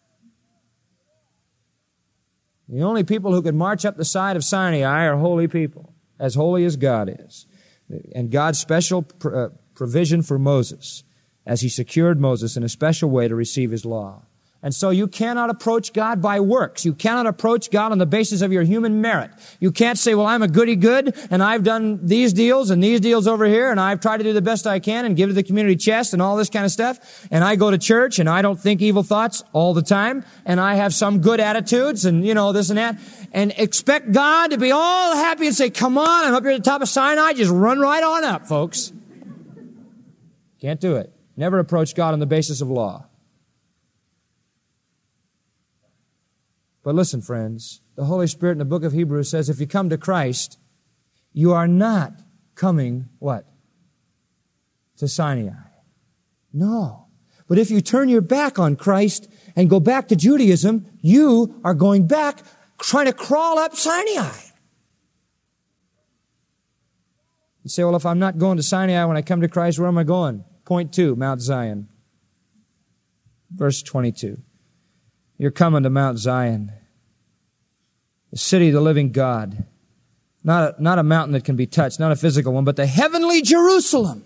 The only people who could march up the side of Sinai are holy people, as holy as God is. And God's special provision for Moses, as he secured Moses in a special way to receive his law. And so you cannot approach God by works. You cannot approach God on the basis of your human merit. You can't say, well, I'm a goody-good, and I've done these deals and these deals over here, and I've tried to do the best I can and give to the community chest and all this kind of stuff. And I go to church, and I don't think evil thoughts all the time, and I have some good attitudes, and this and that. And expect God to be all happy and say, come on, I'm up here at the top of Sinai. Just run right on up, folks. Can't do it. Never approach God on the basis of law. But listen, friends, the Holy Spirit in the book of Hebrews says if you come to Christ, you are not coming, what? To Sinai. No. But if you turn your back on Christ and go back to Judaism, you are going back trying to crawl up Sinai. You say, well, if I'm not going to Sinai when I come to Christ, where am I going? Point 2, Mount Zion. Verse 22. You're coming to Mount Zion, the city of the living God. Not a mountain that can be touched, not a physical one, but the heavenly Jerusalem.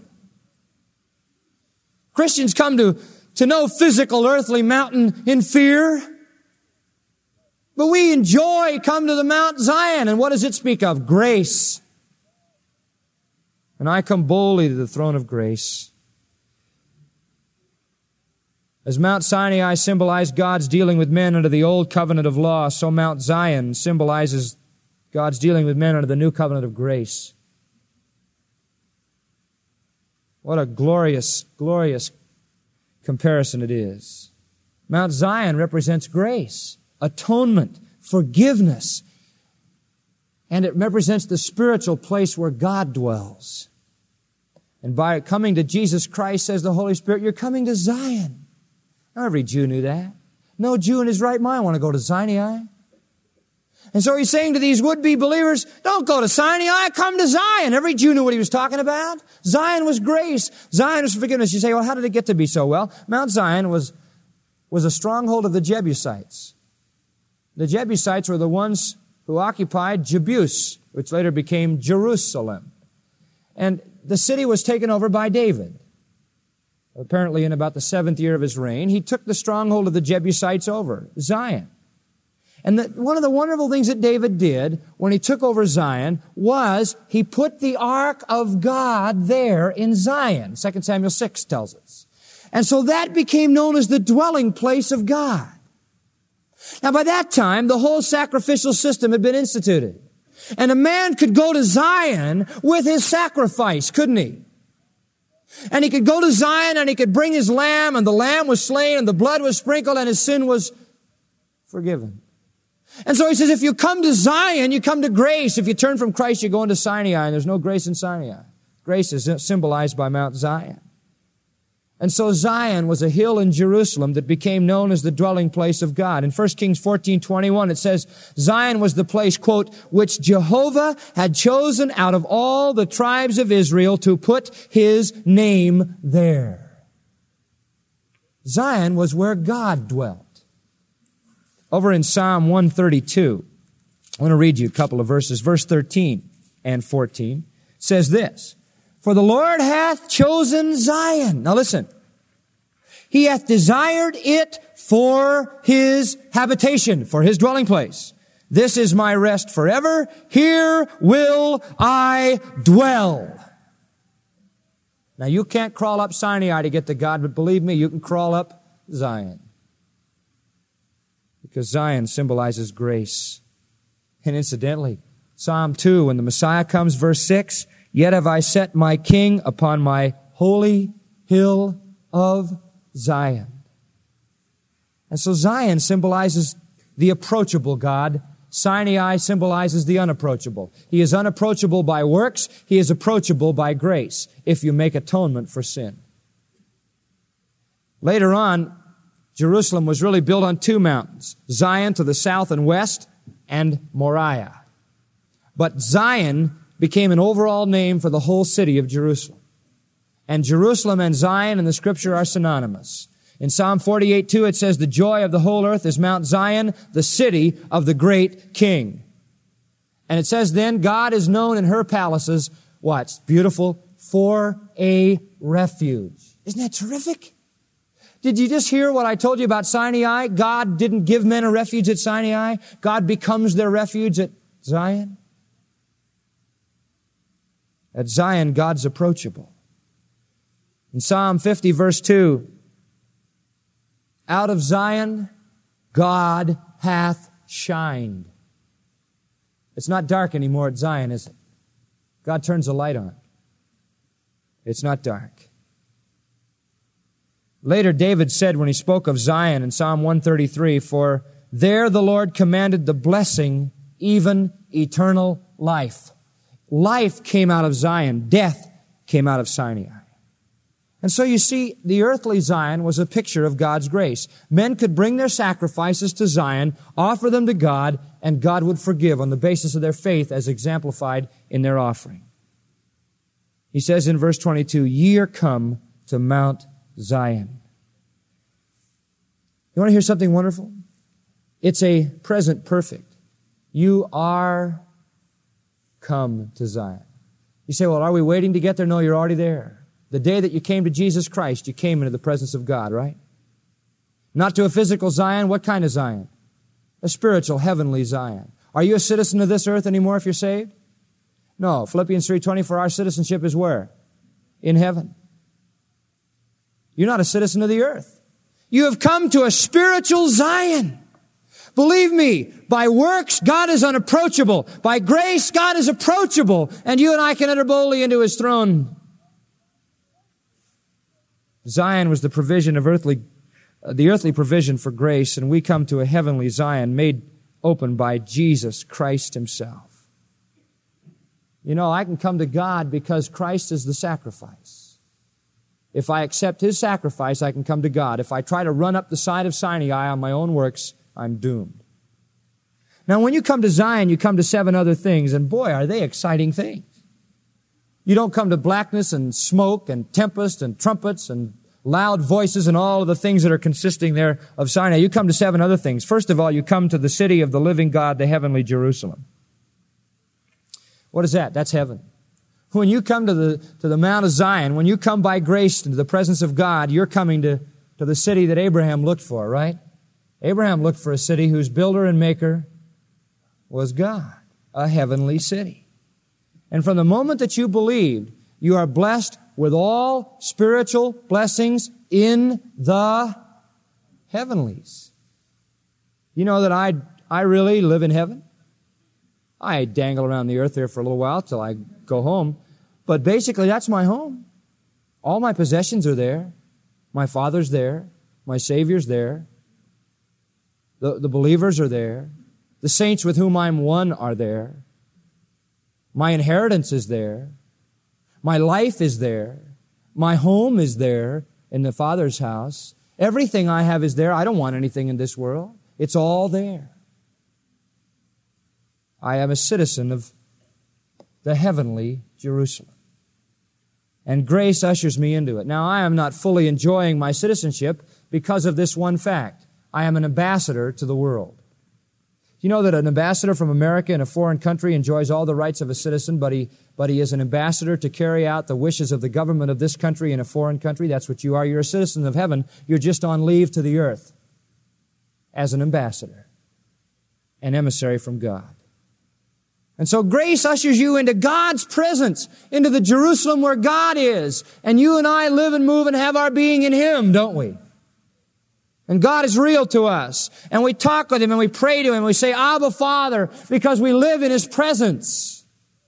Christians come to no physical earthly mountain in fear. But we enjoy come to the Mount Zion. And what does it speak of? Grace. And I come boldly to the throne of grace. As Mount Sinai symbolized God's dealing with men under the old covenant of law, so Mount Zion symbolizes God's dealing with men under the new covenant of grace. What a glorious, glorious comparison it is. Mount Zion represents grace, atonement, forgiveness, and it represents the spiritual place where God dwells. And by coming to Jesus Christ, says the Holy Spirit, you're coming to Zion. Now, every Jew knew that. No Jew in his right mind want to go to Sinai. And so he's saying to these would-be believers, don't go to Sinai, come to Zion. Every Jew knew what he was talking about. Zion was grace. Zion was forgiveness. You say, well, how did it get to be so? Well, Mount Zion was a stronghold of the Jebusites. The Jebusites were the ones who occupied Jebus, which later became Jerusalem. And the city was taken over by David. Apparently in about the 7th year of his reign, he took the stronghold of the Jebusites over, Zion. And one of the wonderful things that David did when he took over Zion was he put the ark of God there in Zion. 2 Samuel 6 tells us. And so that became known as the dwelling place of God. Now by that time, the whole sacrificial system had been instituted. And a man could go to Zion with his sacrifice, couldn't he? And he could go to Zion and he could bring his lamb, and the lamb was slain and the blood was sprinkled and his sin was forgiven. And so he says, if you come to Zion, you come to grace. If you turn from Christ, you go into Sinai, and there's no grace in Sinai. Grace is symbolized by Mount Zion. And so Zion was a hill in Jerusalem that became known as the dwelling place of God. In 1 Kings 14:21, it says, Zion was the place, quote, which Jehovah had chosen out of all the tribes of Israel to put his name there. Zion was where God dwelt. Over in Psalm 132, I want to read you a couple of verses. Verse 13 and 14 says this, for the Lord hath chosen Zion. Now listen. He hath desired it for his habitation, for his dwelling place. This is my rest forever. Here will I dwell. Now you can't crawl up Sinai to get to God, but believe me, you can crawl up Zion. because Zion symbolizes grace. And incidentally, Psalm 2, when the Messiah comes, verse 6, "Yet have I set my King upon my holy hill of Zion." And so Zion symbolizes the approachable God. Sinai symbolizes the unapproachable. He is unapproachable by works. He is approachable by grace, if you make atonement for sin. Later on, Jerusalem was really built on two mountains, Zion to the south and west, and Moriah. But Zion became an overall name for the whole city of Jerusalem. And Jerusalem and Zion in the Scripture are synonymous. In Psalm 48:2 it says, "The joy of the whole earth is Mount Zion, the city of the great King." And it says then, God is known in her palaces, what? Beautiful, for a refuge. Isn't that terrific? Did you just hear what I told you about Sinai? God didn't give men a refuge at Sinai. God becomes their refuge at Zion. At Zion, God's approachable. In Psalm 50, verse 2, "Out of Zion, God hath shined." It's not dark anymore at Zion, is it? God turns the light on. It's not dark. Later, David said when he spoke of Zion in Psalm 133, "For there the Lord commanded the blessing, even eternal life." Life came out of Zion. Death came out of Sinai. And so you see, the earthly Zion was a picture of God's grace. Men could bring their sacrifices to Zion, offer them to God, and God would forgive on the basis of their faith as exemplified in their offering. He says in verse 22, "Ye are come to Mount Zion." You want to hear something wonderful? It's a present perfect. You are come to Zion. You say, well, are we waiting to get there? No, you're already there. The day that you came to Jesus Christ, you came into the presence of God, right? Not to a physical Zion. What kind of Zion? A spiritual, heavenly Zion. Are you a citizen of this earth anymore if you're saved? No. Philippians 3:20, "For our citizenship is where? In heaven." You're not a citizen of the earth. You have come to a spiritual Zion. Believe me, by works, God is unapproachable. By grace, God is approachable. And you and I can enter boldly into His throne. Zion was the provision of the earthly provision for grace, and we come to a heavenly Zion made open by Jesus Christ Himself. You know, I can come to God because Christ is the sacrifice. If I accept His sacrifice, I can come to God. If I try to run up the side of Sinai on my own works, I'm doomed. Now, when you come to Zion, you come to 7 other things, and boy, are they exciting things. You don't come to blackness and smoke and tempest and trumpets and loud voices and all of the things that are consisting there of Sinai. You come to 7 other things. First of all, you come to the city of the living God, the heavenly Jerusalem. What is that? That's heaven. When you come to the Mount of Zion, when you come by grace into the presence of God, you're coming to the city that Abraham looked for, right? Abraham looked for a city whose builder and maker was God, a heavenly city. And from the moment that you believed, you are blessed with all spiritual blessings in the heavenlies. You know that I really live in heaven? I dangle around the earth there for a little while till I go home. But basically, that's my home. All my possessions are there. My Father's there. My Savior's there. The believers are there. The saints with whom I'm one are there. My inheritance is there. My life is there. My home is there in the Father's house. Everything I have is there. I don't want anything in this world. It's all there. I am a citizen of the heavenly Jerusalem. And grace ushers me into it. Now, I am not fully enjoying my citizenship because of this one fact. I am an ambassador to the world. You know that an ambassador from America in a foreign country enjoys all the rights of a citizen, but he is an ambassador to carry out the wishes of the government of this country in a foreign country? That's what you are. You're a citizen of heaven. You're just on leave to the earth as an ambassador, an emissary from God. And so grace ushers you into God's presence, into the Jerusalem where God is. And you and I live and move and have our being in Him, don't we? And God is real to us. And we talk with Him and we pray to Him. And we say, Abba, Father, because we live in His presence.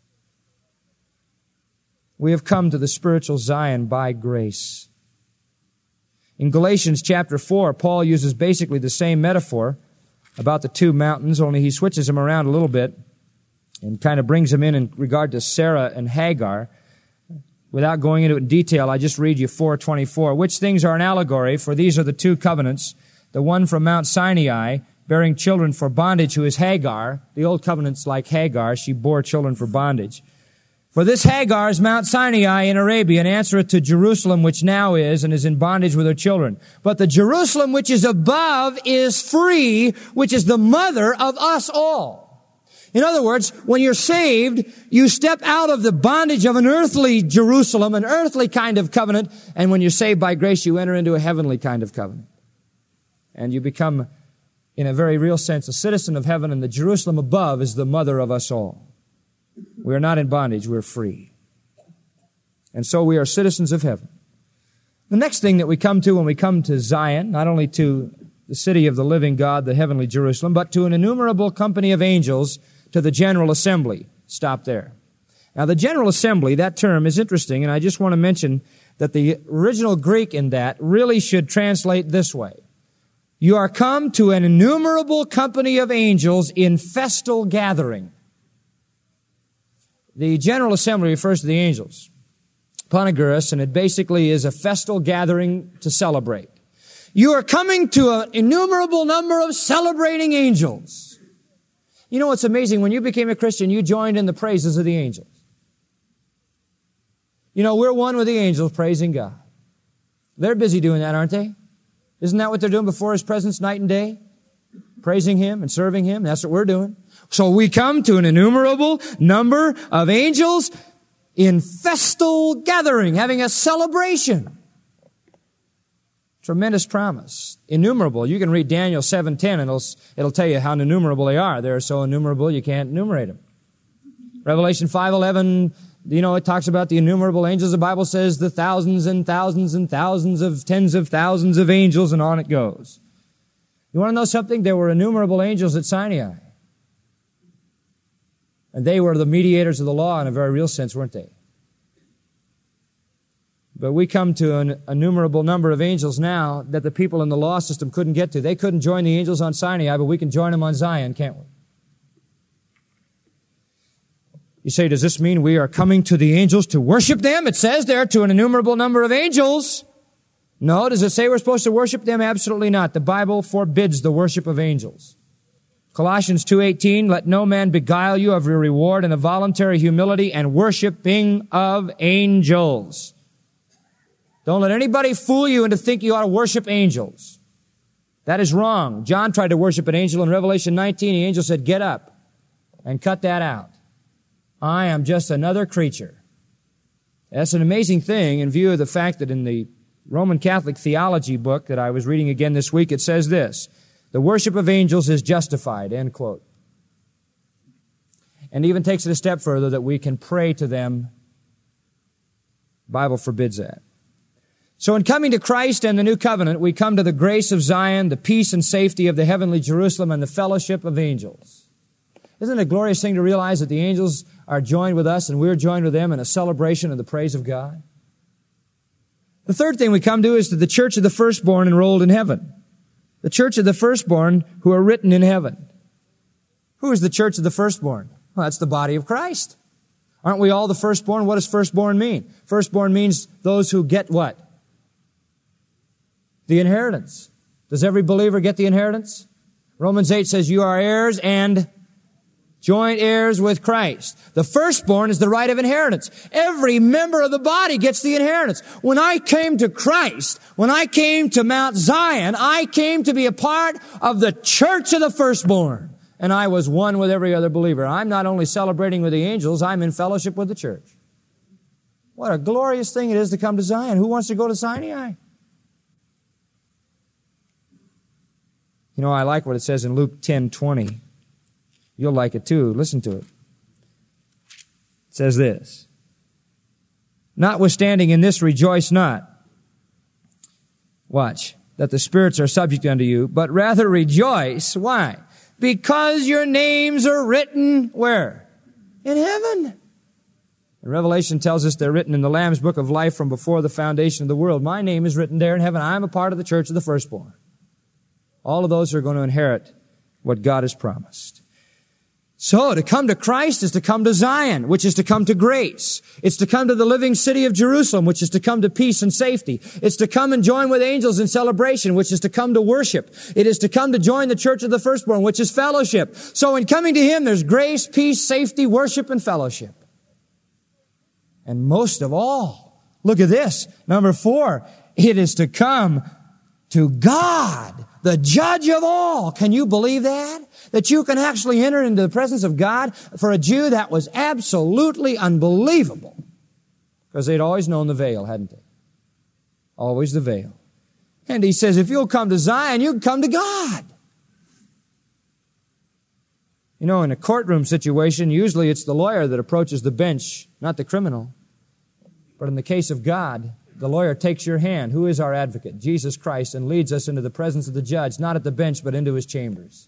We have come to the spiritual Zion by grace. In Galatians chapter 4, Paul uses basically the same metaphor about the two mountains, only he switches them around a little bit and kind of brings them in regard to Sarah and Hagar. Without going into it in detail, I just read you 4:24. Which things are an allegory, for these are the two covenants, the one from Mount Sinai, bearing children for bondage, who is Hagar. The old covenant's like Hagar. She bore children for bondage. For this Hagar is Mount Sinai in Arabia, and answereth to Jerusalem, which now is, and is in bondage with her children. But the Jerusalem which is above is free, which is the mother of us all. In other words, when you're saved, you step out of the bondage of an earthly Jerusalem, an earthly kind of covenant, and when you're saved by grace, you enter into a heavenly kind of covenant. And you become, in a very real sense, a citizen of heaven, and the Jerusalem above is the mother of us all. We are not in bondage, we're free. And so we are citizens of heaven. The next thing that we come to when we come to Zion, not only to the city of the living God, the heavenly Jerusalem, but to an innumerable company of angels, to the general assembly. Stop there. Now, the general assembly, that term is interesting, and I just want to mention that the original Greek in that really should translate this way. You are come to an innumerable company of angels in festal gathering. The general assembly refers to the angels, Panaguris, and it basically is a festal gathering to celebrate. You are coming to an innumerable number of celebrating angels. You know what's amazing? When you became a Christian, you joined in the praises of the angels. You know, we're one with the angels praising God. They're busy doing that, aren't they? Isn't that what they're doing before His presence night and day? Praising Him and serving Him. That's what we're doing. So we come to an innumerable number of angels in festal gathering, having a celebration. Tremendous promise. Innumerable. You can read Daniel 7:10 and it'll tell you how innumerable they are. They're so innumerable you can't enumerate them. Revelation 5:11, you know, it talks about the innumerable angels. The Bible says the thousands and thousands and thousands of tens of thousands of angels, and on it goes. You want to know something? There were innumerable angels at Sinai. And they were the mediators of the law in a very real sense, weren't they? But we come to an innumerable number of angels now that the people in the law system couldn't get to. They couldn't join the angels on Sinai, but we can join them on Zion, can't we? You say, does this mean we are coming to the angels to worship them? It says there, to an innumerable number of angels. No, does it say we're supposed to worship them? Absolutely not. The Bible forbids the worship of angels. Colossians 2:18, let no man beguile you of your reward in a voluntary humility and worshiping of angels. Don't let anybody fool you into thinking you ought to worship angels. That is wrong. John tried to worship an angel in Revelation 19. The angel said, get up and cut that out. I am just another creature. That's an amazing thing in view of the fact that in the Roman Catholic theology book that I was reading again this week, it says this, the worship of angels is justified, end quote. And even takes it a step further that we can pray to them. The Bible forbids that. So in coming to Christ and the new covenant, we come to the grace of Zion, the peace and safety of the heavenly Jerusalem, and the fellowship of angels. Isn't it a glorious thing to realize that the angels are joined with us and we're joined with them in a celebration of the praise of God? The third thing we come to is to the church of the firstborn enrolled in heaven. The church of the firstborn who are written in heaven. Who is the church of the firstborn? Well, that's the body of Christ. Aren't we all the firstborn? What does firstborn mean? Firstborn means those who get what? The inheritance. Does every believer get the inheritance? Romans 8 says you are heirs and joint heirs with Christ. The firstborn is the right of inheritance. Every member of the body gets the inheritance. When I came to Christ, when I came to Mount Zion, I came to be a part of the church of the firstborn. And I was one with every other believer. I'm not only celebrating with the angels, I'm in fellowship with the church. What a glorious thing it is to come to Zion. Who wants to go to Sinai? You know, I like what it says in Luke 10:20. You'll like it too. Listen to it. It says this. Notwithstanding in this rejoice not. Watch. that the spirits are subject unto you, but rather rejoice. Why? Because your names are written where? In heaven. And Revelation tells us they're written in the Lamb's book of life from before the foundation of the world. My name is written there in heaven. I'm a part of the church of the firstborn. All of those are going to inherit what God has promised. So to come to Christ is to come to Zion, which is to come to grace. It's to come to the living city of Jerusalem, which is to come to peace and safety. It's to come and join with angels in celebration, which is to come to worship. It is to come to join the church of the firstborn, which is fellowship. So in coming to Him, there's grace, peace, safety, worship, and fellowship. And most of all, look at this. Number 4, it is to come to God, the judge of all. Can you believe that? That you can actually enter into the presence of God? For a Jew, that was absolutely unbelievable. Because they'd always known the veil, hadn't they? Always the veil. And He says, if you'll come to Zion, you can come to God. You know, in a courtroom situation, usually it's the lawyer that approaches the bench, not the criminal. But in the case of God, the lawyer takes your hand. Who is our advocate? Jesus Christ, and leads us into the presence of the judge, not at the bench, but into His chambers.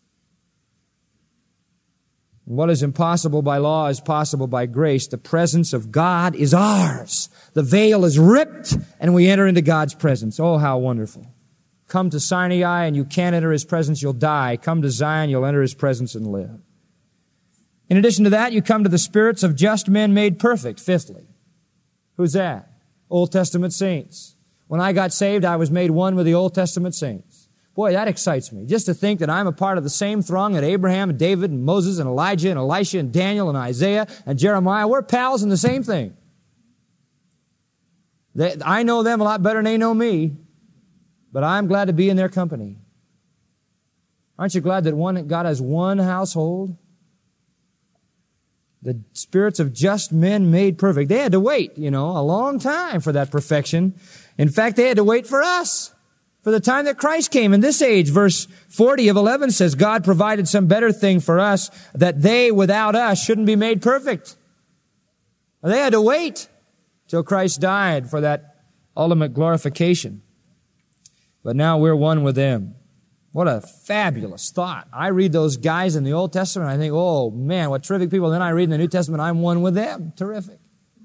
What is impossible by law is possible by grace. The presence of God is ours. The veil is ripped, and we enter into God's presence. Oh, how wonderful. Come to Sinai, and you can't enter His presence, you'll die. Come to Zion, you'll enter His presence and live. In addition to that, you come to the spirits of just men made perfect. Fifthly, who's that? Old Testament saints. When I got saved, I was made one with the Old Testament saints. Boy, that excites me. Just to think that I'm a part of the same throng that Abraham and David and Moses and Elijah and Elisha and Daniel and Isaiah and Jeremiah, we're pals in the same thing. I know them a lot better than they know me, but I'm glad to be in their company. Aren't you glad that God has one household? The spirits of just men made perfect. They had to wait, a long time for that perfection. In fact, they had to wait for us, for the time that Christ came. In this age, verse 40 of 11 says, God provided some better thing for us, that they without us shouldn't be made perfect. They had to wait till Christ died for that ultimate glorification. But now we're one with them. What a fabulous thought. I read those guys in the Old Testament, and I think, oh man, what terrific people. Then I read in the New Testament, I'm one with them. Terrific.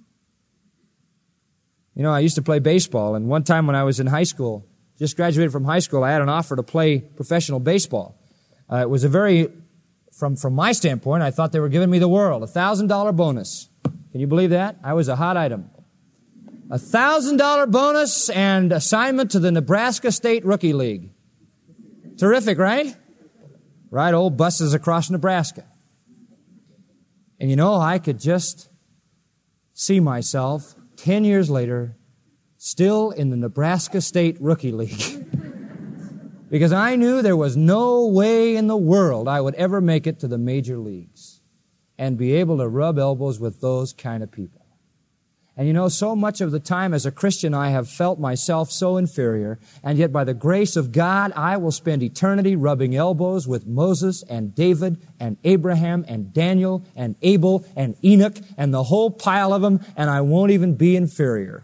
I used to play baseball, and one time when I was in high school, just graduated from high school, I had an offer to play professional baseball. It was from my standpoint, I thought they were giving me the world, $1,000 bonus. Can you believe that? I was a hot item. $1,000 bonus and assignment to the Nebraska State Rookie League. Terrific, right? Ride old buses across Nebraska. And I could just see myself 10 years later still in the Nebraska State Rookie League. Because I knew there was no way in the world I would ever make it to the major leagues and be able to rub elbows with those kind of people. And so much of the time as a Christian, I have felt myself so inferior, and yet by the grace of God, I will spend eternity rubbing elbows with Moses and David and Abraham and Daniel and Abel and Enoch and the whole pile of them, and I won't even be inferior.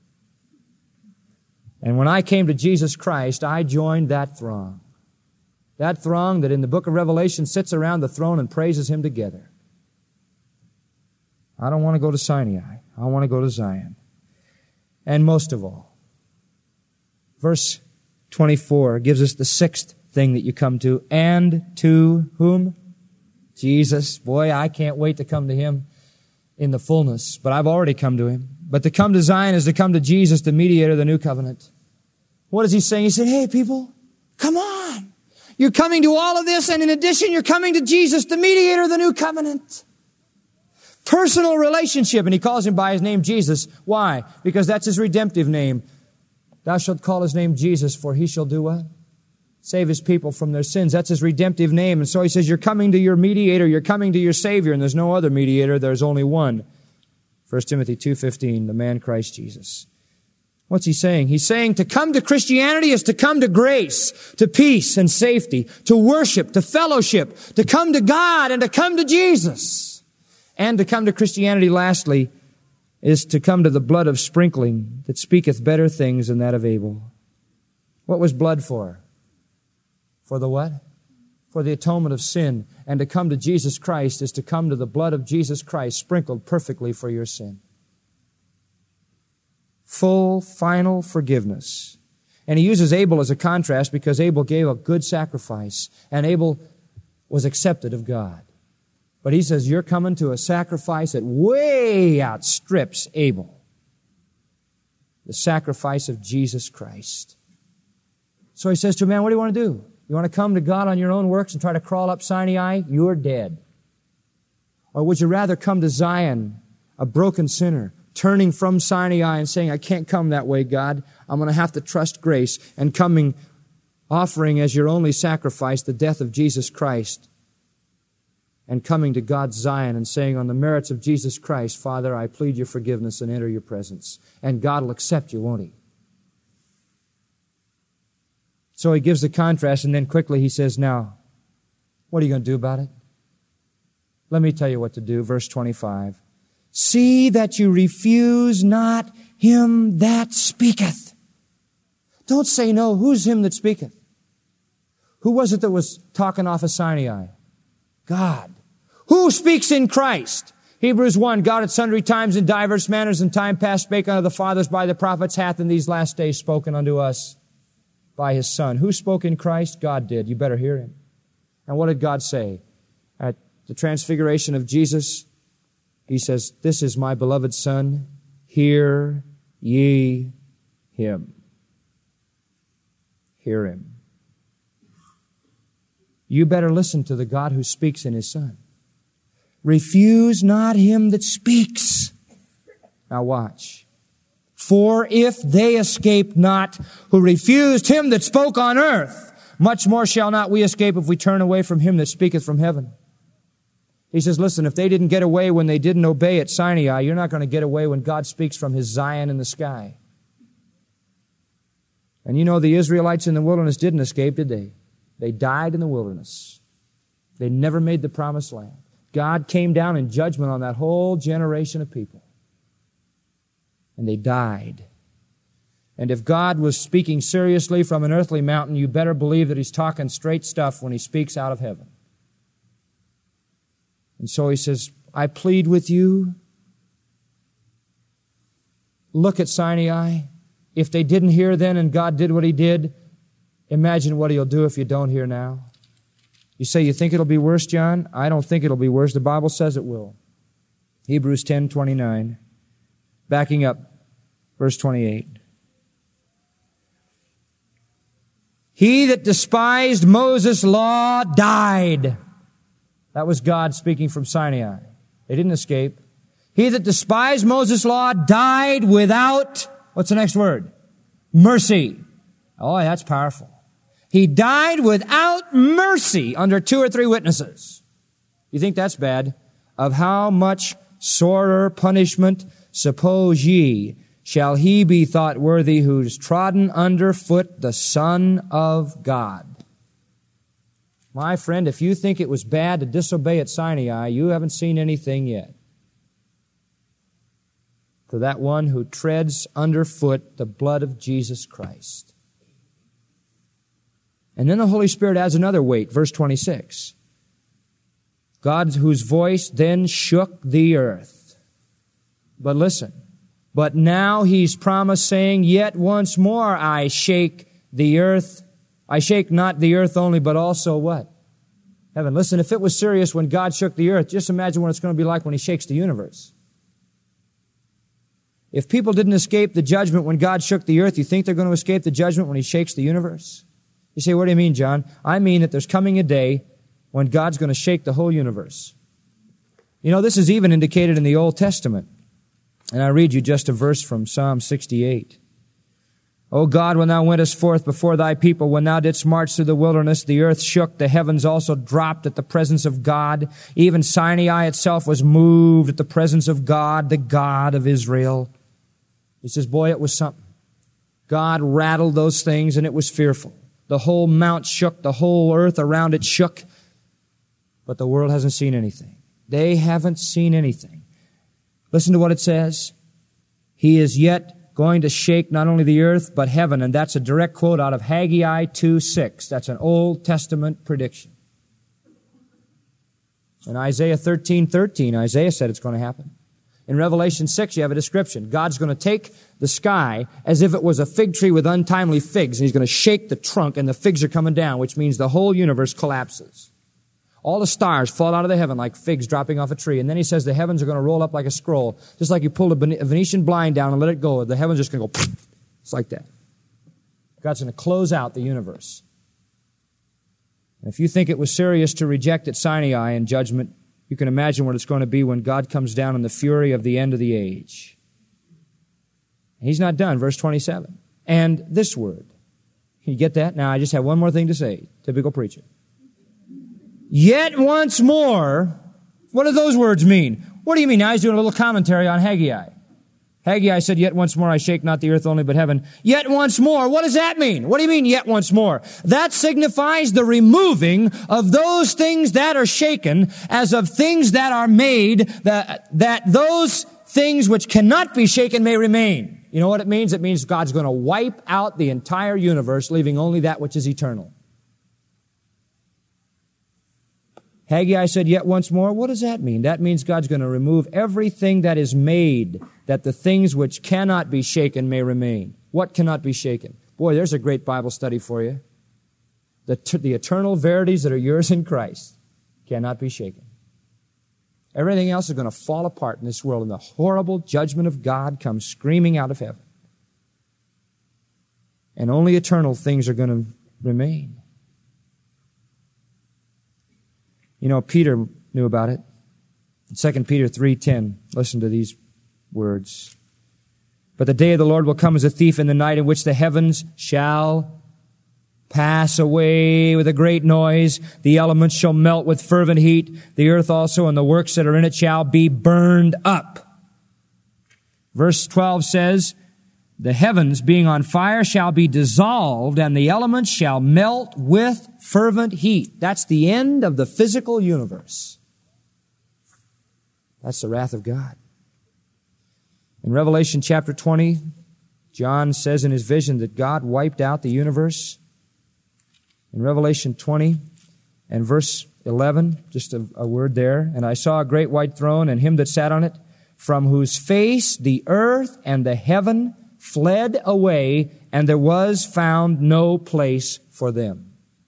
And when I came to Jesus Christ, I joined that throng. That throng that in the book of Revelation sits around the throne and praises Him together. I don't want to go to Sinai. I want to go to Zion. And most of all, verse 24 gives us the sixth thing that you come to. And to whom? Jesus. Boy, I can't wait to come to Him in the fullness, but I've already come to Him. But to come to Zion is to come to Jesus, the mediator of the new covenant. What is He saying? He said, hey, people, come on. You're coming to all of this, and in addition, you're coming to Jesus, the mediator of the new covenant. Personal relationship, and He calls Him by His name Jesus. Why? Because that's His redemptive name. Thou shalt call His name Jesus, for He shall do what? Save His people from their sins. That's His redemptive name. And so He says, you're coming to your mediator, you're coming to your Savior, and there's no other mediator, there's only one. 1 Timothy 2:15, the man Christ Jesus. What's He saying? He's saying to come to Christianity is to come to grace, to peace and safety, to worship, to fellowship, to come to God and to come to Jesus. And to come to Christianity, lastly, is to come to the blood of sprinkling that speaketh better things than that of Abel. What was blood for? For the what? For the atonement of sin. And to come to Jesus Christ is to come to the blood of Jesus Christ sprinkled perfectly for your sin. Full, final forgiveness. And he uses Abel as a contrast because Abel gave a good sacrifice and Abel was accepted of God. But he says, you're coming to a sacrifice that way outstrips Abel. The sacrifice of Jesus Christ. So he says to him, man, what do you want to do? You want to come to God on your own works and try to crawl up Sinai? You're dead. Or would you rather come to Zion, a broken sinner, turning from Sinai and saying, I can't come that way, God. I'm going to have to trust grace, and coming, offering as your only sacrifice the death of Jesus Christ, and coming to God's Zion and saying, on the merits of Jesus Christ, Father, I plead your forgiveness and enter your presence. And God will accept you, won't He? So he gives the contrast, and then quickly he says, now, what are you going to do about it? Let me tell you what to do. Verse 25. See that you refuse not him that speaketh. Don't say no. Who's him that speaketh? Who was it that was talking off of Sinai? God. Who speaks in Christ? Hebrews 1, God at sundry times and divers manners in time past spake unto the fathers by the prophets, hath in these last days spoken unto us by His Son. Who spoke in Christ? God did. You better hear Him. And what did God say? At the transfiguration of Jesus, He says, this is my beloved Son, hear ye Him. Hear Him. You better listen to the God who speaks in His Son. Refuse not him that speaks. Now watch. For if they escape not who refused him that spoke on earth, much more shall not we escape if we turn away from him that speaketh from heaven. He says, listen, if they didn't get away when they didn't obey at Sinai, you're not going to get away when God speaks from His Zion in the sky. And you know the Israelites in the wilderness didn't escape, did they? They died in the wilderness. They never made the promised land. God came down in judgment on that whole generation of people. And they died. And if God was speaking seriously from an earthly mountain, you better believe that He's talking straight stuff when He speaks out of heaven. And so He says, I plead with you, look at Sinai. If they didn't hear then and God did what He did, imagine what He'll do if you don't hear now. You say, you think it'll be worse, John? I don't think it'll be worse. The Bible says it will. Hebrews 10:29. Backing up, verse 28. He that despised Moses' law died. That was God speaking from Sinai. They didn't escape. He that despised Moses' law died without, what's the next word? Mercy. Oh, that's powerful. He died without mercy under 2 or 3 witnesses. You think that's bad? Of how much sorer punishment, suppose ye, shall he be thought worthy who's trodden under foot the Son of God? My friend, if you think it was bad to disobey at Sinai, you haven't seen anything yet. For that one who treads underfoot the blood of Jesus Christ. And then the Holy Spirit adds another weight, verse 26. God, whose voice then shook the earth. But listen, but now He's promised, saying, yet once more I shake the earth. I shake not the earth only, but also what? Heaven. Listen, if it was serious when God shook the earth, just imagine what it's going to be like when He shakes the universe. If people didn't escape the judgment when God shook the earth, you think they're going to escape the judgment when He shakes the universe? You say, what do you mean, John? I mean that there's coming a day when God's going to shake the whole universe. You know, this is even indicated in the Old Testament. And I read you just a verse from Psalm 68. O God, when Thou wentest forth before Thy people, when Thou didst march through the wilderness, the earth shook, the heavens also dropped at the presence of God. Even Sinai itself was moved at the presence of God, the God of Israel. He says, boy, it was something. God rattled those things and it was fearful. The whole mount shook, the whole earth around it shook. But the world hasn't seen anything. They haven't seen anything. Listen to what it says. He is yet going to shake not only the earth, but heaven. And that's a direct quote out of Haggai 2:6. That's an Old Testament prediction. In Isaiah 13:13, Isaiah said it's going to happen. In Revelation 6, you have a description. God's going to take the sky as if it was a fig tree with untimely figs, and He's going to shake the trunk, and the figs are coming down, which means the whole universe collapses. All the stars fall out of the heaven like figs dropping off a tree. And then He says the heavens are going to roll up like a scroll. Just like you pulled a Venetian blind down and let it go, the heavens are just going to go, it's like that. God's going to close out the universe. And if you think it was serious to reject at Sinai in judgment, you can imagine what it's going to be when God comes down in the fury of the end of the age. He's not done. Verse 27. And this word. You get that? Now I just have one more thing to say. Typical preacher. Yet once more. What do those words mean? What do you mean? Now he's doing a little commentary on Haggai. Haggai said, yet once more I shake not the earth only but heaven. Yet once more. What does that mean? What do you mean, yet once more? That signifies the removing of those things that are shaken as of things that are made, that those things which cannot be shaken may remain. You know what it means? It means God's going to wipe out the entire universe, leaving only that which is eternal. Haggai said, yet once more. What does that mean? That means God's going to remove everything that is made, that the things which cannot be shaken may remain. What cannot be shaken? Boy, there's a great Bible study for you. The eternal verities that are yours in Christ cannot be shaken. Everything else is going to fall apart in this world, and the horrible judgment of God comes screaming out of heaven. And only eternal things are going to remain. You know, Peter knew about it. In 2 Peter 3:10, listen to these words. But the day of the Lord will come as a thief in the night, in which the heavens shall pass away with a great noise. The elements shall melt with fervent heat. The earth also and the works that are in it shall be burned up. Verse 12 says, the heavens being on fire shall be dissolved, and the elements shall melt with fervent heat. That's the end of the physical universe. That's the wrath of God. In Revelation chapter 20, John says in his vision that God wiped out the universe. In Revelation 20 and verse 11, just a word there, and I saw a great white throne and Him that sat on it, from whose face the earth and the heaven fled away, and there was found no place for them.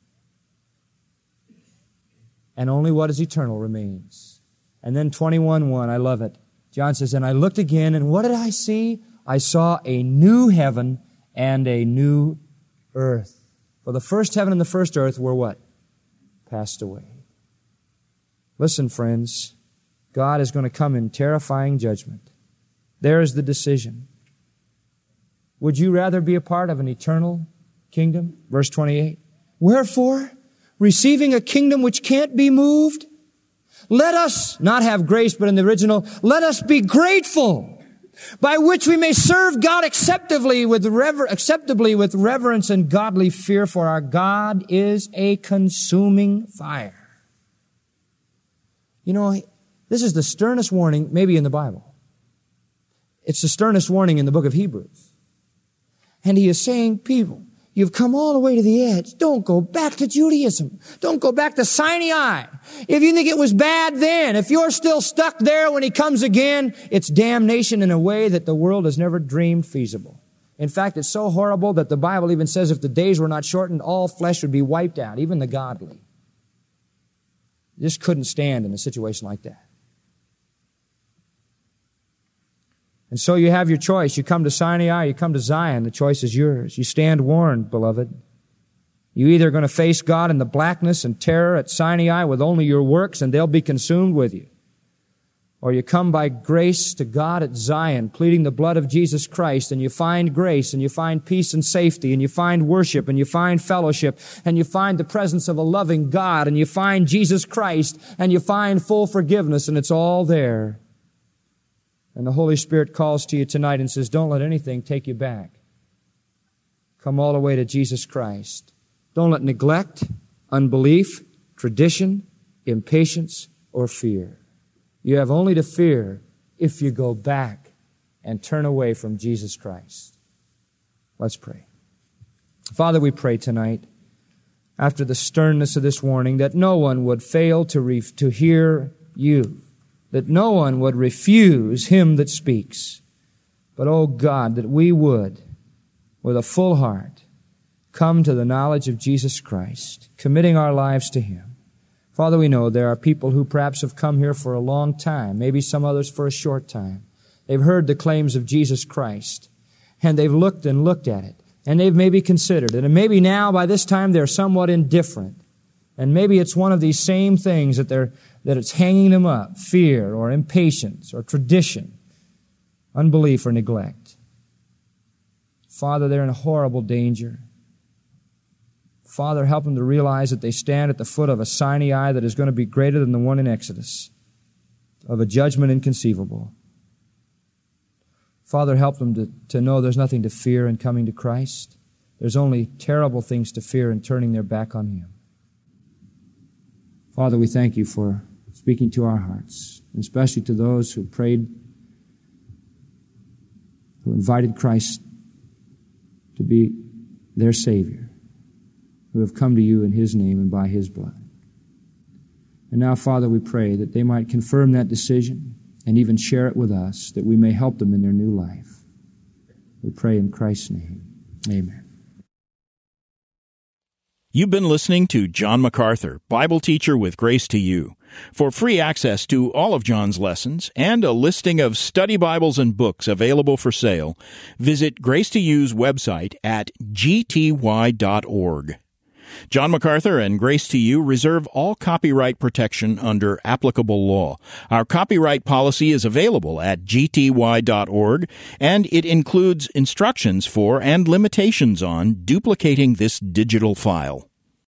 And only what is eternal remains. And then 21:1, I love it. John says, and I looked again, and what did I see? I saw a new heaven and a new earth. For the first heaven and the first earth were what? Passed away. Listen, friends, God is going to come in terrifying judgment. There is the decision. Would you rather be a part of an eternal kingdom? Verse 28. Wherefore, receiving a kingdom which can't be moved, let us not have grace, but in the original, let us be grateful, by which we may serve God acceptably with reverence and godly fear, for our God is a consuming fire. You know, this is the sternest warning maybe in the Bible. It's the sternest warning in the book of Hebrews. And he is saying, people, you've come all the way to the edge. Don't go back to Judaism. Don't go back to Sinai. If you think it was bad then, if you're still stuck there when He comes again, it's damnation in a way that the world has never dreamed feasible. In fact, it's so horrible that the Bible even says if the days were not shortened, all flesh would be wiped out, even the godly. You just couldn't stand in a situation like that. And so you have your choice. You come to Sinai, you come to Zion. The choice is yours. You stand warned, beloved. You either are going to face God in the blackness and terror at Sinai with only your works, and they'll be consumed with you. Or you come by grace to God at Zion, pleading the blood of Jesus Christ, and you find grace, and you find peace and safety, and you find worship, and you find fellowship, and you find the presence of a loving God, and you find Jesus Christ, and you find full forgiveness, and it's all there. And the Holy Spirit calls to you tonight and says, don't let anything take you back. Come all the way to Jesus Christ. Don't let neglect, unbelief, tradition, impatience, or fear. You have only to fear if you go back and turn away from Jesus Christ. Let's pray. Father, we pray tonight, after the sternness of this warning, that no one would fail to hear you, that no one would refuse him that speaks. But, oh God, that we would, with a full heart, come to the knowledge of Jesus Christ, committing our lives to him. Father, we know there are people who perhaps have come here for a long time, maybe some others for a short time. They've heard the claims of Jesus Christ, and they've looked and looked at it, and they've maybe considered it, and maybe now, by this time, they're somewhat indifferent. And maybe it's one of these same things that it's hanging them up, fear or impatience or tradition, unbelief or neglect. Father, they're in a horrible danger. Father, help them to realize that they stand at the foot of a Sinai that is going to be greater than the one in Exodus, of a judgment inconceivable. Father, help them to know there's nothing to fear in coming to Christ. There's only terrible things to fear in turning their back on him. Father, we thank you for speaking to our hearts, and especially to those who prayed, who invited Christ to be their Savior, who have come to you in his name and by his blood. And now, Father, we pray that they might confirm that decision and even share it with us, that we may help them in their new life. We pray in Christ's name. Amen. You've been listening to John MacArthur, Bible teacher with Grace to You. For free access to all of John's lessons and a listing of study Bibles and books available for sale, visit Grace to You's website at gty.org. John MacArthur and Grace to You reserve all copyright protection under applicable law. Our copyright policy is available at gty.org, and it includes instructions for and limitations on duplicating this digital file.